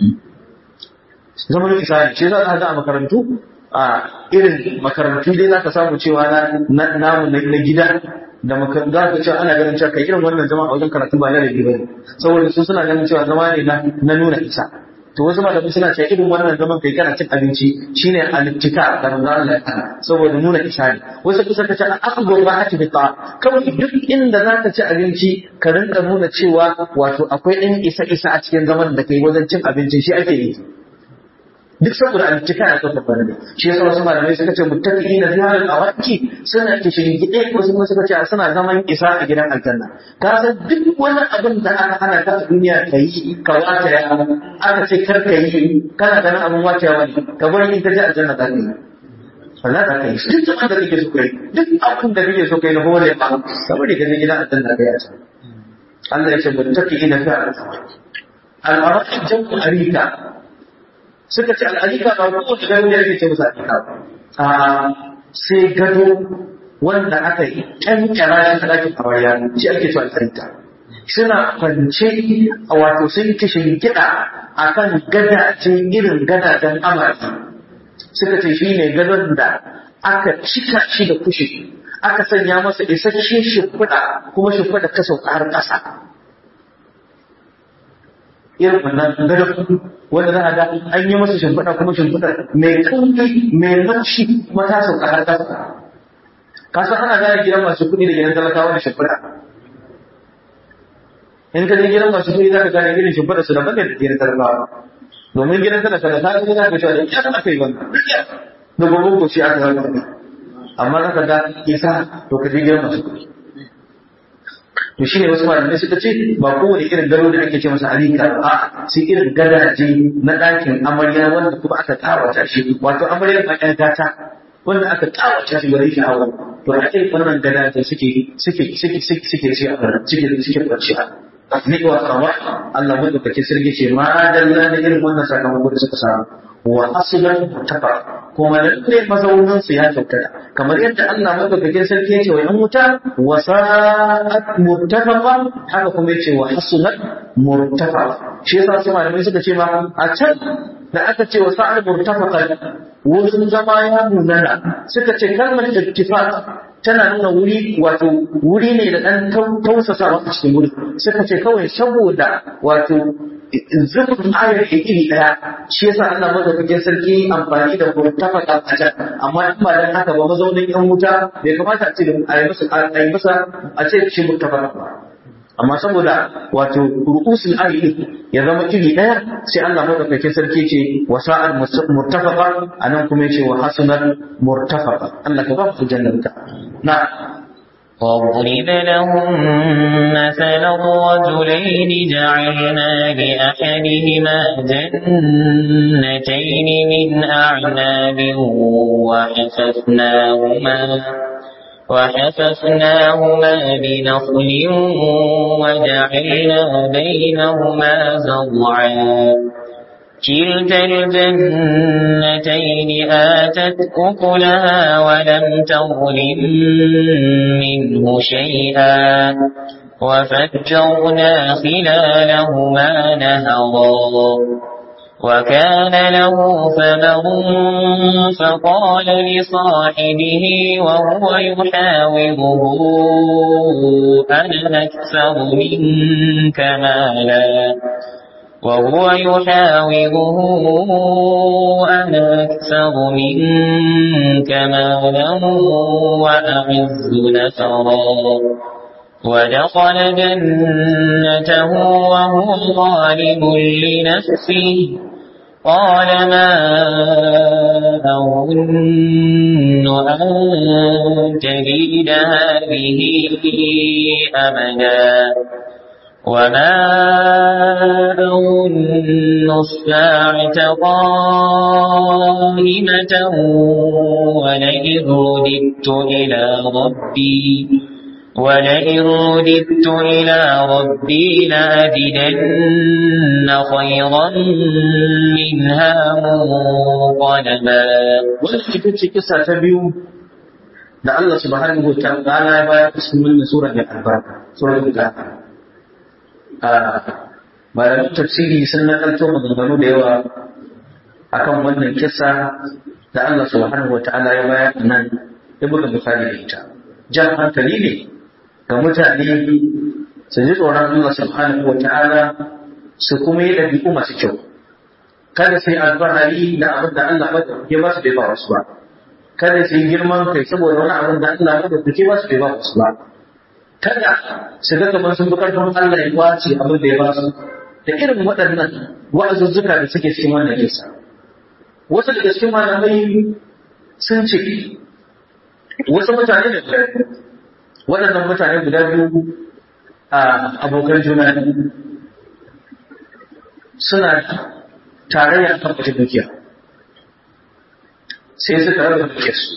zaman isa ne shi za ka ga a makarantu a irin makarantu dai za ka samu cewa na namu na gida da makarantu za ka cewa ana ganin cewa kai irin wannan zama a wajen karatu ba na da ba ne saboda su suna ganin cewa zama ne na nuna isa to wasu malamai suna cewa irin wannan zaman kai kana cin abinci shine al-ittika da manzo Allah saboda nuna isa ne wasu kusa ka ce akbar ba hati bita kawai duk inda zaka ci abinci ka rinka nuna cewa wato akwai ɗan isa isa a cikin zaman da kai wajen cin abinci shi ake yi duk saboda al-ittika ya kafa bane shi yasa wasu malamai suka ce muttaqina fi halal awaki suna kishin gide wasu kuma suka ce suna zaman isa a gidan aljanna ka san duk wani abin da aka hana ka a duniya kai ka wata ya aka ce kar ka yi kana ganin abin wacewa ne ka bari in ka je aljanna ka yi Allah ta kai duk abin da kake so kai duk abin da kake so kai na hore ba saboda ka je gidan aljanna kai a can Allah ya ce muttaqina fi halal awaki al-awaki jamu arika suka ce al'adika ba ko da gado ya ce musa al'adika a sai gado wanda aka yi kankara shi a ɗakin amarya shi ake cewa al'adika suna kwance a wato sun kishin gida a kan gadajin irin gadajen amarya suka ce shi ne gadon da aka cika shi da kushe aka sanya masa isasshen shimfiɗa kuma shimfiɗa ta sauka har ƙasa irin wannan gadon wanda za a ga an yi masa shimfiɗa kuma shimfiɗa mai kauri mai laushi kuma ta sauka har ƙasa ka san ana gane gidan masu kuɗi da gidan talakawa da shimfiɗa in ka je gidan masu kuɗi za ka gane irin shimfiɗa su daban da gidan talakawa domin gidan talaka da ta za ka cewa da ya kana kai wannan da gobe ko shi aka zama amma za ka ga isa to ka je gidan masu kuɗi to shi ne wasu malamai suka ce ba kowane irin gado da ake ce masa alika a sai irin gadaje na ɗakin amarya wanda kuma aka kawata shi wato amaryar ɗan gata wanda aka kawata shi gare shi hawa to a irin wannan gadaje suke suke suke suke suke ce a suke suke kwanciya ni wa tsawa Allah wanda kake sirge ce ma dalla da irin wannan sakamako da suka samu wa aslan mutafa kuma lalle mazaunin su ya kyautata kamar yadda Allah madaukakin sarki ya ce wa yan wuta wa sa'at murtafaqa haka kuma ya ce wa hasunat murtafaqa shi yasa sai malamai suka ce ma a can da aka ce wa sa'at murtafaqa wurin zama ya munana suka ce kalmar ittifaq tana nuna wuri wato wuri ne da dan tausasawa a cikin wuri suka ce kawai saboda wato zubin ayar iri daya shi yasa Allah madaukakin sarki amfani da murtafaka a can amma in ba dan haka ba mazaunin yan wuta bai kamata a ce a yi masa a yi masa a ce shi murtafaka ba amma saboda wato ru'usul ayyi ya zama iri daya sai Allah madaukakin sarki ce wasa'al murtafaqa anan kuma yace wa hasanat murtafaqa Allah ka ba ku jannata na واضرب لهم مثل الرجلين جعلنا لأحدهما جنتين من أعناب وحففناهما وحففناهما بنخل وجعلنا بينهما زرعا كلتا الجنتين آتت أكلها ولم تظلم منه شيئا وفجرنا خلالهما نهرا وكان له ثمر فقال لصاحبه وهو يحاوره أنا أكثر منك مالا وهو يحاوره أنا أكثر منك مالا وأعز نفرا ودخل جنته وهو ظالم لنفسه قال ما أظن أن تبيد هذه أبدا وما أظن الساعة قائمة ولئن رددت إلى ربي ولئن رددت إلى ربي لأجدن خيرا منها منقلبا. wannan ita ce kisa ta biyu da Allah subhanahu wa ta'ala ya bayar cikin sura mai albarka, sura al-Ghafir. Malamin tafsiri sun nakalto maganganu da yawa akan wannan kisa da Allah subhanahu wa ta'ala ya bayar nan, ya buga misali da ita. Jan hankali ne ga mutane su ji tsoron Allah subhanahu wa ta'ala su kuma yi ɗabi'u masu kyau. Kada sai alfahari da abin da Allah ya ba su bai ba wasu ba. Kada sai girman kai saboda wani abin da Allah ya ba su bai ba wasu ba. Kada su ga kamar sun bi karfin Allah ya kwace abin da ya ba su. Da irin waɗannan wa'azuzzuka da suke cikin wannan kisa. Wasu daga cikin malamai sun ce wasu mutane da waɗannan mutane guda biyu a abokan juna suna tarayya kan wata dukiya sai suka raba dukiyarsu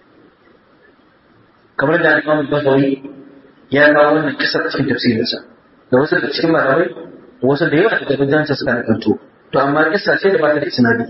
kamar da Imam Bazawi ya kawo wannan kisar cikin tafsirinsa da wasu da cikin malamai wasu da yawa daga gudansa suka nakanto to amma kisa ce da ba ta da isnadi.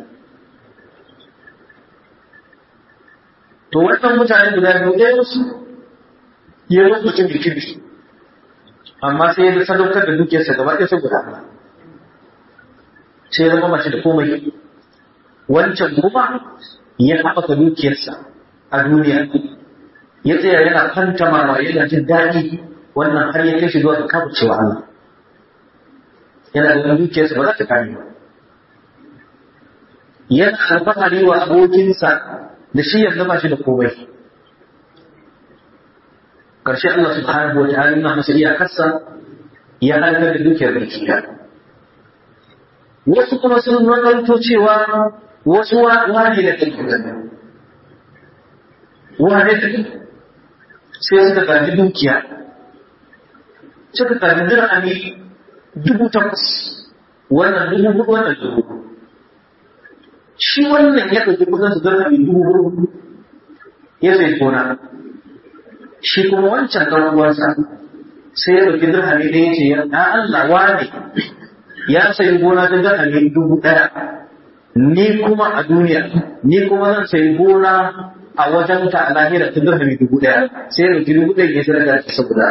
To wannan mutane guda biyu ɗaya wasu ya yi mutum da kirki amma sai ya sadaukar da dukiyarsa gaba ɗaya saboda Allah sai ya zama mace da komai. Wancan kuma ya haɓaka dukiyarsa a duniya ya tsaya yana fantamawa yana jin daɗi, wannan har ya kai shi zuwa ga kafircewa Allah. Yana da dukiyarsa ba za ta kare ba, yana alfahari wa abokinsa da shi yanzu ba shi da komai. Ƙarshe Allah subhanahu wa ta'ala yana masa iyakarsa ya halakar da dukiyar barkiya. Wasu kuma sun nakalto cewa wasu wani da ɗan wani da sai suka gaji dukiya, suka gaji dirhami dubu takwas, wannan dubu hudu wannan dubu. Shi wannan ya ɗauki kusan su dirhami dubu hudu ya sai gona. Shi kuma wancan ɗan uwansa sai ya ɗauki dirhami ɗaya ce ya Allah wane ya sayi gona ta dirhami dubu ɗaya, ni kuma a duniya ni kuma zan sayi gona a wajen ta a lahira ta dirhami dubu ɗaya, sai ya ɗauki dubu ɗaya ya sadaka ta saboda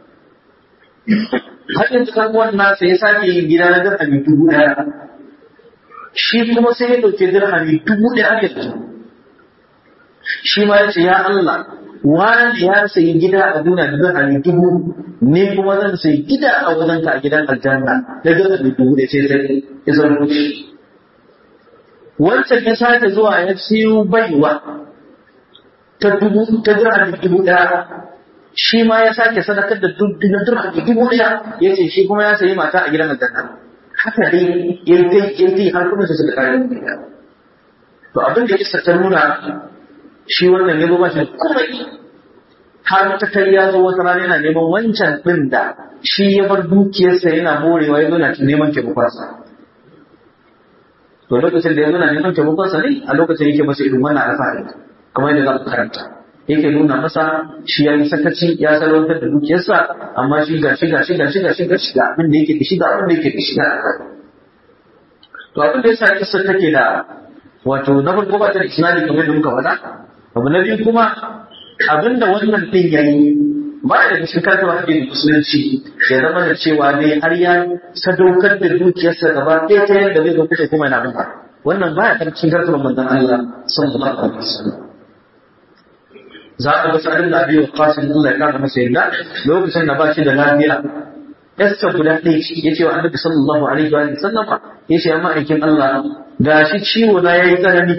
haɗin ɗan uwan nasa ya sake yin gida na dirhami dubu ɗaya, shi kuma sai ya ɗauki dirhami dubu ɗaya ake da shi ma ya ce ya Allah wani ya sayi gida a duniya da dirhami dubu, ni kuma zan sayi gida a wajen ka a gidan aljanna da dirhami dubu da sai sai ya zama shi. Wancan ya sake zuwa ya siyo baiwa ta dubu ta dirhami dubu ɗaya, shi ma ya sake sadakar da dirhami dubu ɗaya, ya ce shi kuma ya sayi mata a gidan aljanna. Haka dai yanzu yanzu har kuma su suka kare gida. To abin da ya ta nuna shi wannan ya zo ba shi komai har ta kai ya zo wata rana yana neman wancan ɗin da shi ya bar dukiyarsa yana morewa ya zo na neman taimakonsa. To lokacin da ya zo na neman taimakonsa ne a lokacin yake masa irin wannan alfahari kamar yadda za ku karanta. Yake nuna masa shi ya yi sakaci ya salwantar da dukiyarsa amma shi ga shi ga shi ga shi ga shi ga shi ga abin da yake da shi ga abin da yake da shi ga to abin da yasa kissa take da wato na farko ba ta da isnadi kamar yadda muka faɗa. Abu na biyu kuma abinda wannan ɗin ya yi ba da cikin karfin haɗin musulunci ya zama da cewa ne har ya sadaukar da dukiyarsa gaba ɗaya ta yadda zai zo kusa kuma yana bin wannan ba ya cikin karfin manzon Allah sallallahu alaihi wasallam. Za a ga sa'adin da biyu qasim Allah ya kama masa yadda lokacin da ba shi da lafiya yasta guda ɗaya ce yace wa annabi sallallahu alaihi wa sallam yace amma aikin Allah gashi ciwo na yayi tsanani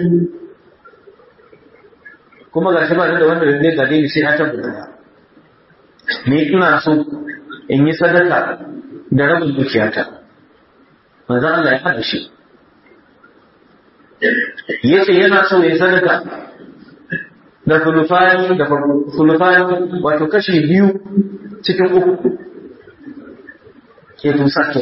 kuma gashi ba da wanda ne ga dai sai na tabbata ni ina so in yi sadaka da rabin dukiyata manzo Allah ya hada shi yace yana so ya sadaka da fulufani da fulufani wato kashi biyu cikin uku ke tusa ke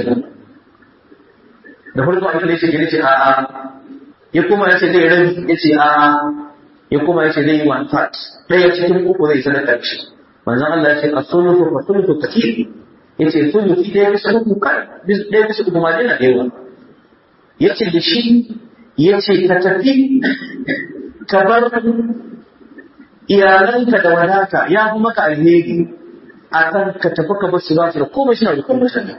da farko an kace ke ce a a ya kuma yace dai rabi yace a a ya kuma yace dai one part daya cikin uku zai sadaka shi manzo Allah ya ce as-sulutu fa sulutu kathir yace sulutu dai bisa uku kai dai bisa uku ma dai na yawa yace da shi yace ka tafi ka bar iyalanka da wadata ya fi maka alheri a kan ka tafi ka bar su ba su da komai suna da komai suna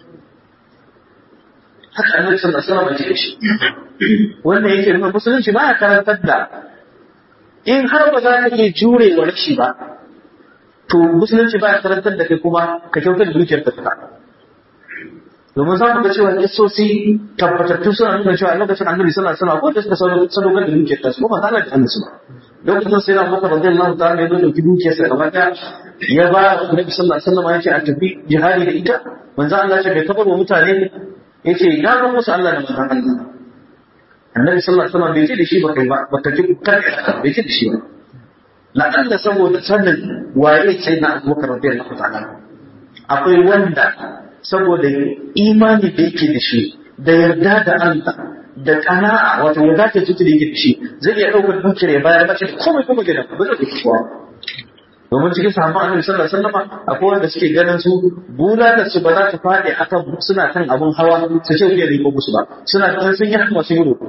haka annabi sallallahu alaihi wasallam ya ce shi wannan yake nuna musulunci ba ya karantar da in har ba za ka iya jure wa rashi ba to musulunci ba ya karantar da kai kuma ka kyautar da dukiyar ka tuka domin za mu ga cewa isosi tabbatattu suna nuna cewa a lokacin annabi sallallahu alaihi wasallam ko da suka sadaukar da dukiyar ta su kuma Allah da annabi ba lokacin sai na Abubakar radiyallahu ta'ala ya dauki dukiyar sa gaba da ya ba annabi sallallahu alaihi wasallam ya ce a tafi jihadi da ita manzo Allah ya ce bai kabar wa mutane yace ya ga musu Allah da manzo Allah annabi sallallahu alaihi wasallam bai ce da shi ba kai ba baka ji kai bai ce da shi ba la'alla saboda sanin waye sai na Abubakar radiyallahu ta'ala akwai wanda saboda imani da yake da shi da yarda da Allah da kana'a wato wadatar cuta da yake da shi zai iya ɗaukar dukiyar ya bayar mace komai kuma gidan ba zai ɗauki kowa domin cikin sahabban annabi sallallahu alaihi wasallam akwai wanda suke ganin su bulalar su ba za ta faɗi akan suna kan abun hawa su ce ya riko musu ba suna ganin sun yi haka sun yi roƙo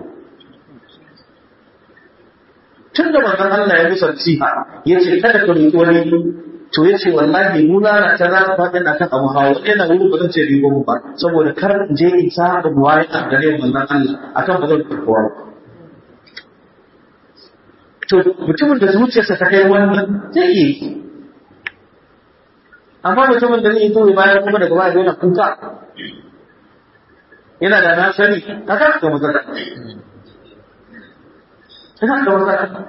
tun da manzon Allah ya musa nasiha yace kada ka roƙi wani to yace wallahi mulana ta za ta faɗi akan abun hawa ina wuri ba zan ce riko mu ba saboda kar in je in sa da buwaye a gare manzon Allah akan ba zan kowa to mutumin da zuciyarsa ta kai wannan zai yi amma mutumin da zai yi to bayan kuma daga baya yana kuka yana da na sani ka ka ga matsala kana da matsala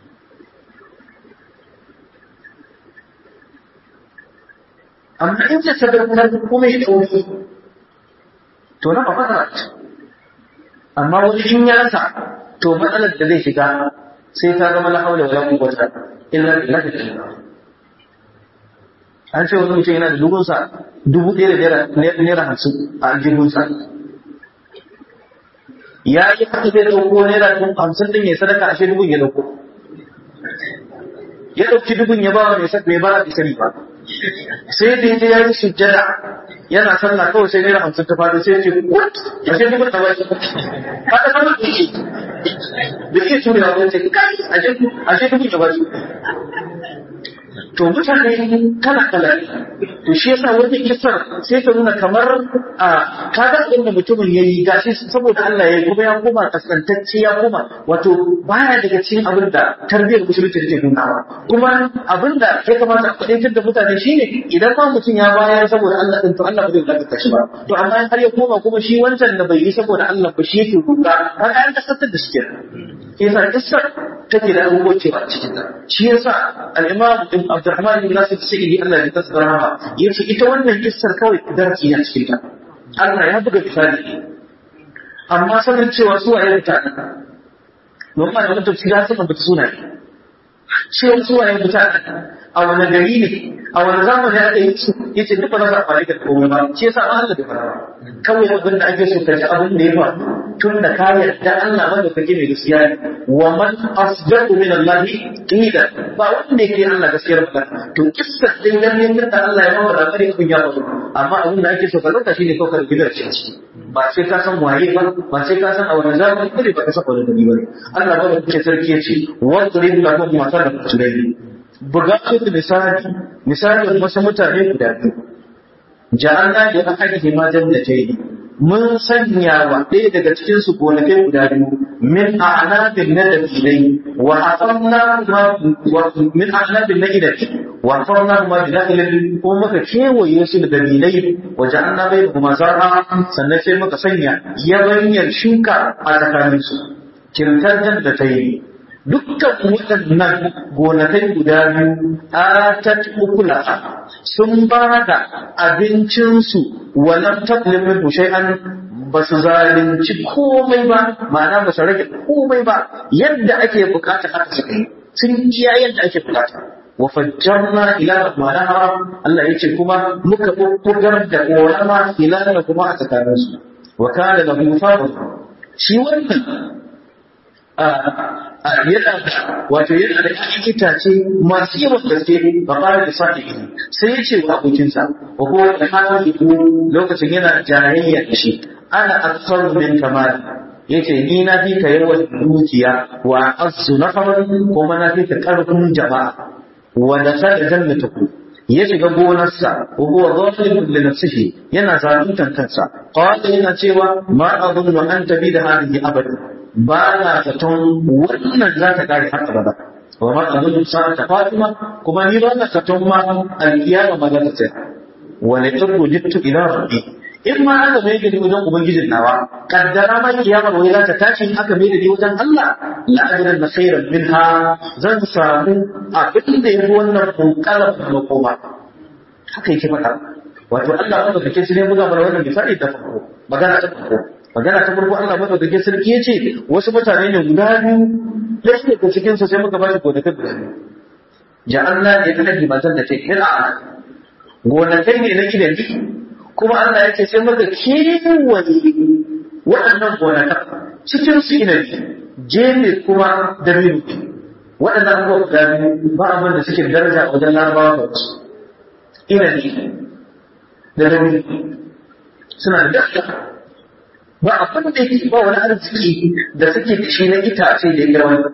amma in ce sadaukar kuma ya dauki to na ba fara amma wani in ya rasa to matsalar da zai shiga sai ta zama la haula wala quwwata illa billah an ce wani mutum yana da dubun sa dubu ɗaya da naira hamsin a aljihun sa ya yi haka zai ɗauko naira dubu hamsin ɗin ya sadaka ashe dubun ya ɗauko ya ɗauki dubun ya ba wa mai bara da sani ba sai da ya yi sujjada yana sallah kawai sai naira hamsin ta faɗo sai ya ce what ashe dubun ta bashi kada sama da shi da ke tura da wani ce kai ashe dubun ya bashi to mutane kala kala to shi yasa wani kisar sai ta nuna kamar a kaga inda mutumin yayi gashi saboda Allah ya kuma ya koma kasantacce ya koma wato baya daga cikin abin da tarbiyyar musulunci take nunawa kuma abin da ya kamata a kwadaitar da mutane shine idan ma mutum ya bayar saboda Allah din to Allah ba zai zaka shi ba to amma har ya koma kuma shi wancan da bai yi saboda Allah ba shi yake kuka kaga an kasantar da shi kenan yasa kisar take da abubuwa cewa cikin ta shi yasa al-Imam Ibn Abdurrahman bin Nasir Sa'idi Allah ya tasbara yace ita wannan kissar kawai darasi ne cikin ta Allah ya buga misali amma sanin cewa su waye mutane don ma da mutum shi da sun bata suna cewa su waye mutane a wani gari ne a wani zamani aka yi su yace duk ba za su amfani da komai ba shi yasa Allah bai fara kawai abin da ake so ka ji abin da ya faru tun da ka yarda Allah wanda kake mai gaskiya ne wa man asdaqu min Allah qila ba wanda yake Allah gaskiyar ba to kissa din nan ne da Allah ya ba da kare kun ya faru amma abin da ake so ka lokacin shine ko ka gidar shi ba sai ka san waye ba ba sai ka san a wani zamani kare ba ka san wani gari ba Allah ba da kuke sarki yace wa turid la kuma masar da turai buga su misali misali wasu mutane guda biyu ja'alna li ahadihi ma jannatayn mun sanya wa ɗaya daga cikin su gonakai guda biyu min a'nabin nadabilai wa aqamna wa min a'nabin nadabilai wa farna kuma bi dakhilin ko muka kewaye su da dalilai waje annabai kuma zar'a sannan sai muka sanya yabanyar shuka a tsakanin su kintar da ta yi dukkan waɗannan gonakai guda biyu atat ukula sun ba da abincinsu walam tablimin shay'an ba su zalunci komai ba ma'ana ba su rage komai ba yadda ake bukata haka suka yi sun iya yadda ake bukata wa fajjarna ila nahara Allah yace kuma muka bubbugar da korama ila kuma a tsakanin su wa kana lahu fadl shi wannan a yana wato yana da itace masu yawan gaske ba fara da sa'i sai ya ce wa abokinsa wa ko da hali lokacin yana jayayya da shi ana akthar min kamal yace ni na fi ka yawan dukiya wa asu nafaran kuma na fi ka karfin jama'a wa da sa da jannatu ya shiga gonarsa wa huwa zalimun li nafsihi yana zaluntan kansa qala yana cewa ma adunnu an tabi da hadhihi abada ba na zaton wannan za ta kare har abada wa ma adunnu sa'ata fatima kuma ni ba na zaton ma al-qiyama ma za ta tsaya wa la turjitu ila rabbi in ma aka mai da ni wajen ubangijin nawa kaddara ma kiyamar wai za ta tashi aka mai da ni wajen Allah la ajran na khairan minha zan samu abin da yafi wannan kokarin da koma haka yake faɗa wato Allah ba da kake ne buga mana wannan misali da farko magana ta farko magana ta farko Allah ba da kake sarki yace wasu mutane ne guda biyu ɗaya daga cikin su sai muka ba shi gonakai guda biyu ja'alna ya kana matan da take hira gonakai ne na gidan kuma Allah ya ce sai muka kewaye waɗannan gonakan cikin su inabi gefe kuma dabino waɗannan abubuwa guda biyu ba abin da suke daraja a wajen larabawa ba su inabi da dabino suna da daraja ba abin da yake ba wani arziki da suke da shi na itace da ya wani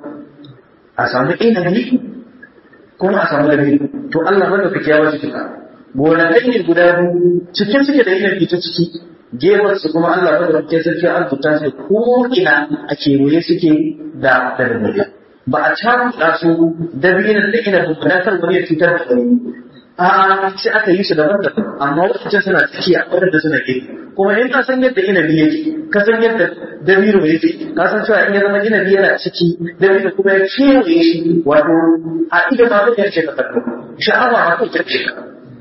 a samu inabi kuma a samu dabino to Allah wanda kake yawa shi gonakai ne guda biyu cikin suke da inabi ta ciki gefen su kuma Allah ba da rake sarki an tuta su ko ina a kewaye suke da dabbobi ba a cakuɗa su dabinan da inabin ba kar wani ya cutar da wani a sai aka yi su daban daban amma wasu suna ciki a wadanda suna ke kuma in ka san yadda inabi yake ka san yadda dabino yake ka san cewa in ya zama inabi yana ciki dabino kuma ya kewaye shi wato a ido ma ba ya ce ka kallo sha'awa ma ko ta ce ka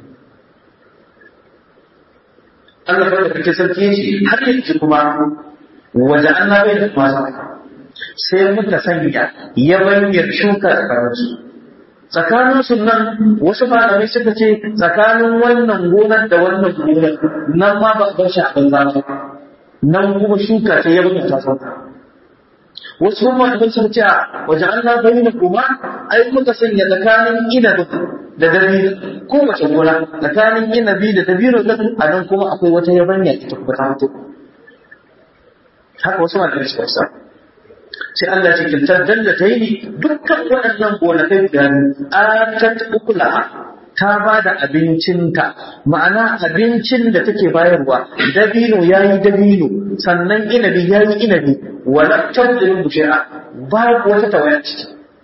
Allah ba da kake sarki yace har yanzu kuma waje an bai da masu sai muka sanya yabanyar shuka tsakanin su tsakanin su nan wasu malamai suka ce tsakanin wannan gonar da wannan gonar nan ma ba bar shi a banza ba nan kuma shuka ce yabanyar ta sauka wasu kuma malamai suka ce waje an bai da kuma ai muka sanya tsakanin inabin da dabino ko wace gona tsakanin inabi da dabino din a nan kuma akwai wata yabanya ita kuma ta fito haka wasu malamai suka sa sai Allah ya kinta dalla ta yi dukkan waɗannan gonakai da atat ukula ta ba da abincinta ma'ana abincin da take bayarwa dabino yayi dabino sannan inabi yayi inabi wala tabdil bushara ba wata tawaya ciki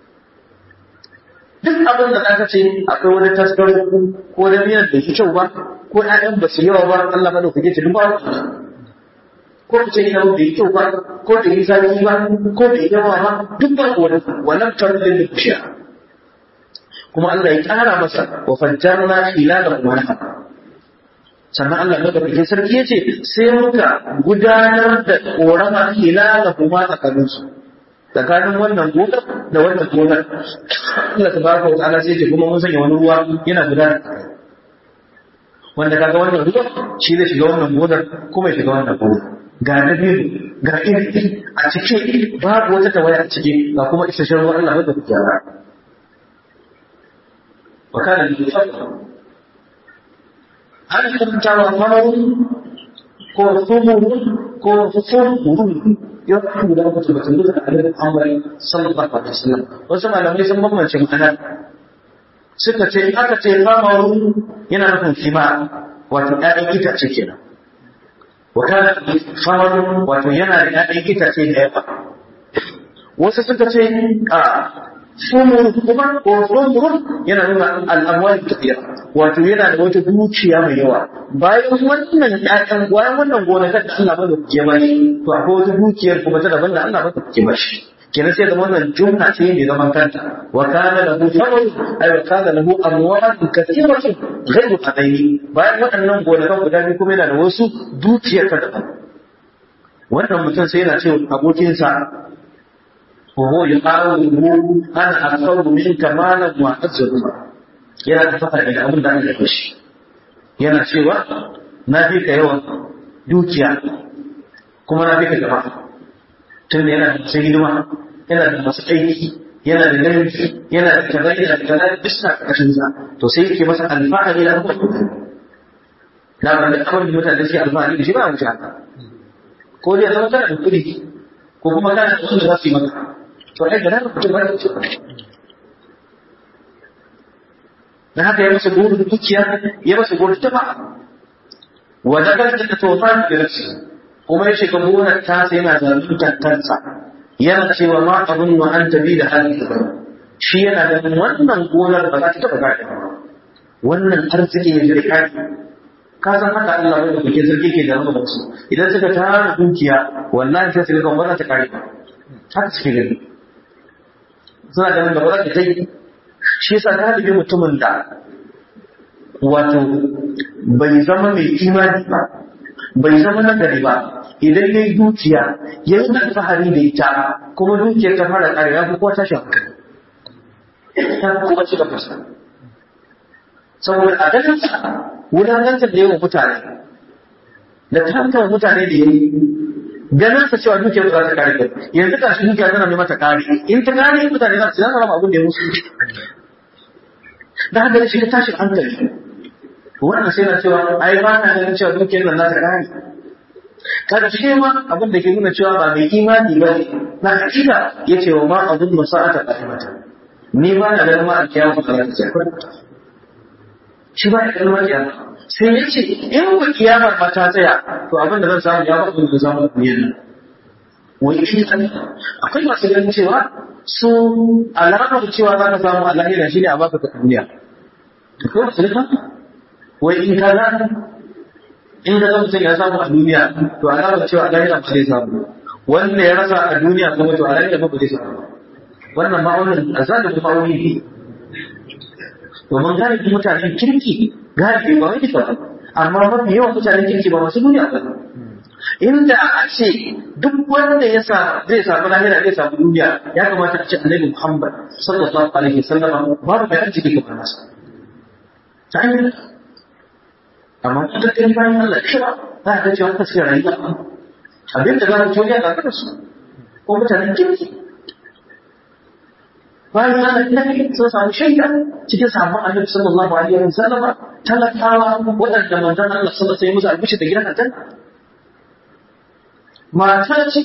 duk abin da aka ce akwai wani tasgaro ko da miyan da ke kyau ba ko ƴaƴan ba su yawa ba Allah ba da kuke ci duba ko ce ina da kyau ba ko da yi zalimi ba ko da yawa ba duk ba wani wannan tarbin da kushiya kuma Allah ya ƙara masa wa fajjarna khilala ummaha sannan Allah ya barke sarki yace sai muka gudanar da korama khilala kuma tsakanin su tsakanin wannan gonar da wannan gonar Allah tabaraka wa ta'ala sai ce kuma mun sanya wani ruwa yana gudana wanda kaga wannan ruwa shi zai shiga wannan gonar kuma ya shiga wannan gonar ga dabino ga iri a cike babu wata tawaya a cike ga kuma isasshen ruwa Allah wanda kuke yara wa kana al-fadl an kunta wa mamarun ko sumurun ko sumurun ya fi da wata batun da annabi Muhammad sallallahu alaihi wasallam wasu malamai sun bambance ma'anar suka ce aka ce mamarun yana nufin fima wato ƴaƴan itace kenan wa kana famarun wato yana da ƴaƴan itace da yawa wasu suka ce a sumur kuma ko sumur yana nuna al'amwal kathira wato yana da wata dukiya mai yawa bayan wannan ƴaƴan bayan wannan gonakan da Allah ba da ke bashi to akwai wata dukiyar kuma ta daban da Allah ba da ke bashi kenan sai da wannan jumla ce mai zaman kanta wa kana lahu thamar ay wa kana lahu amwalun kathiratun ghayru qadaini bayan waɗannan gonakan guda biyu kuma yana da wasu dukiyar ta daban wannan mutum sai yana cewa abokinsa وهو يقال أنا أكثر منك مالا وأكثر yana da fata daga abin da aka yi shi yana cewa na fi ka yawan dukiya kuma na fi ka gaba tun yana da masu hidima yana da masu aiki yana da nauyi yana da kaza yana da kaza bisa ƙarshen sa to sai yake masa alfahari da abubuwa na ba da abin da mutane suke alfahari da shi ba a wuce haka ko dai zama kana da kuɗi ko kuma kana da wanda za su yi maka to ai da nan mutum ba ya ce na haka ya masa gudu dukiya ya masa gudu ta ba wadda garta da tofan da rasu kuma ya shiga gonar ta sai yana zaluntar kansa yana cewa ma abun wa an tabi da hali da shi yana ganin wannan gonar ba za ta taɓa gada wannan arziki ne zai kare ka san haka Allah wanda kuke zargi ke da rama su idan suka tara dukiya wallahi sai su ga ba za ta kare haka suke gani suna ganin da ba za ta kai shi yasa galibi mutumin da wato bai zama mai imani ba bai zama nagari ba idan ya yi dukiya ya yi alfahari da ita kuma dukiyar ta fara ƙarewa ko kuwa tashi hankali ta kuma ci gaba sa saboda a ganin sa wulaƙantar da yawan mutane da tantar mutane da yayi ganin sa cewa dukiyar za ta ƙare yanzu ka shi dukiya tana neman ta ƙare in ta ƙare mutane za su zama rama abin da ya musu da haka shi ta tashi hankali wannan sai na cewa ai ba na ganin cewa dukiyar nan za ta ƙare kada shi ma abin da ke nuna cewa ba mai imani ba ne na hakika ya ce wa ma abin masa'ata ƙa'imata ni ba na ganin ma a kiyawa ba za ta shi ba ya ganin ma kiyama sai ya ce in wa kiyamar ma ta tsaya to abin da zan samu ya ba abin da samu a duniyar nan wai shi akwai masu ganin cewa su alamar cewa za ka samu Allah yana shi ne a baka ta duniya ko su ka wai in ka za in da mutum ya samu a duniya to alamar cewa Allah yana ba zai samu wanda ya rasa a duniya kuma to Allah yana ba zai samu wannan ma'aunin azalin ma'auni ne domin galibin mutanen kirki galibi ba wai duka amma mafi yawan mutanen kirki ba masu duniya ba inda a ce duk wanda ya sa zai samu lahira zai samu duniya ya kamata a ce annabi Muhammad sallallahu alaihi wasallam babu mai arziki kamar masa ta hanyar amma duk da bayan Allah cewa za ka cewa ka sai rayuwa abin da za ka toya ga kansu ko mutanen kirki bayan Allah ne sun samu shaida cikin sabon annabi sallallahu alaihi wasallam talakawa waɗanda manzon Allah sallallahu alaihi wasallam musu albishi da gidan aljanna mata ce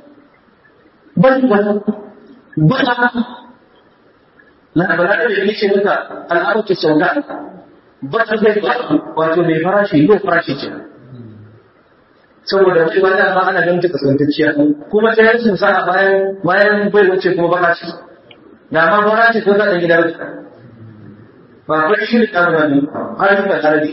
banda bada na bada da yake maka al'auki sauda bada da wato mai farashi yau farashi ce saboda wani wanda ba ana ganin ta kasantacciya kuma ta yi sa a bayan bayan bai wuce kuma baka ce da ma farashi ko za ta gida ba ko shi ne kan wani har ka tarabi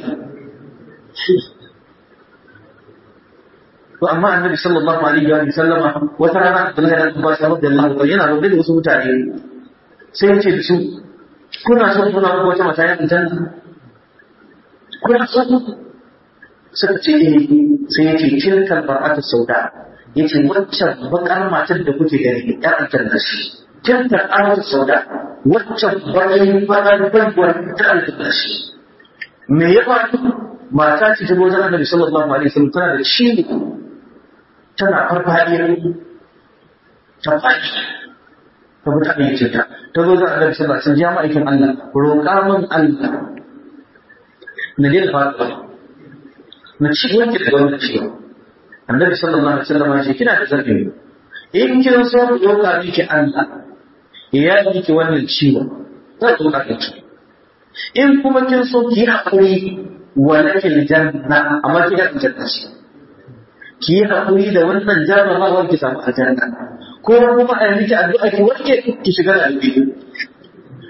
to amma annabi sallallahu alaihi wa sallama wata rana Abdullahi ibn Abbas radiyallahu anhu yana rubuce da wasu mutane sai ya ce da su kuna son kuna ko wata mata ya aljanna kuna son suka ce sai ya ce tilkal bar'atu sauda yace waccan bakar matar da kuke gani ya aljanna shi tilkal bar'atu sauda waccan bakin bakar barbuwar ta aljanna shi me ya faru mata ce ta wajen annabi sallallahu alaihi wasallam tana da shi tana farfadiya ta faɗi ta fita da yace ta ta zo ga annabi sallallahu alaihi wasallam ya ma'aikin Allah roƙa min Allah na dai fara na ci wanke da wannan ciwo annabi sallallahu alaihi wasallam ya ce kina da zargi in kin so ku roƙa miki Allah ya miki wannan ciwo za ku roƙa miki in kuma kin so ki haƙuri walakin janna amma ki da janna shi ki yi haƙuri da wannan jarrabawar ki samu aljanna ko kuma a miki addu'a ki warke ki shiga da aljanna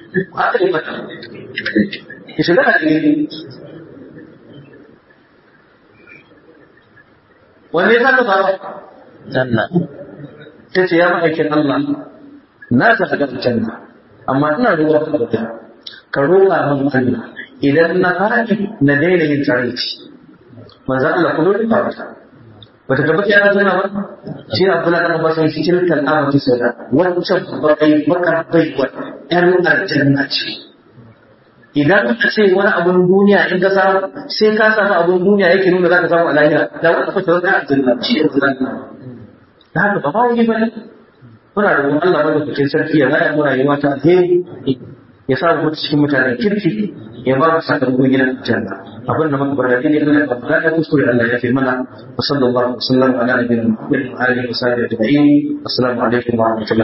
haka ne mata ki shiga a cikin wanne ya saka ba janna ta ce ya ma'aikin Allah na ta shiga janna amma ina ruwa ka da ka roƙa min Allah idan na faɗi na daina yin tarihi manzo Allah kullu da fata wata tabbata ya zana ba shi Abdullah ibn Abbas shi cikin kalama ta sada wancan bakai bakar baiwa ɗan aljanna ce idan ka ce wani abun duniya in ka samu sai ka samu abun duniya yake nuna za ka samu a lahira da wata fata wani aljanna ce ya zana da haka ba ma wani bane muna da Allah madaukakin sarki ya raya mu rayuwa ta alheri ya sa mu cikin mutanen kirki ya ba mu sakamakon gidan aljanna abin da muka bar da ne Allah ba da da kuskure Allah ya fi mana wa sallallahu alaihi wa sallam ala nabiyina Muhammad wa alihi wa sahbihi ajma'in assalamu alaikum wa rahmatullahi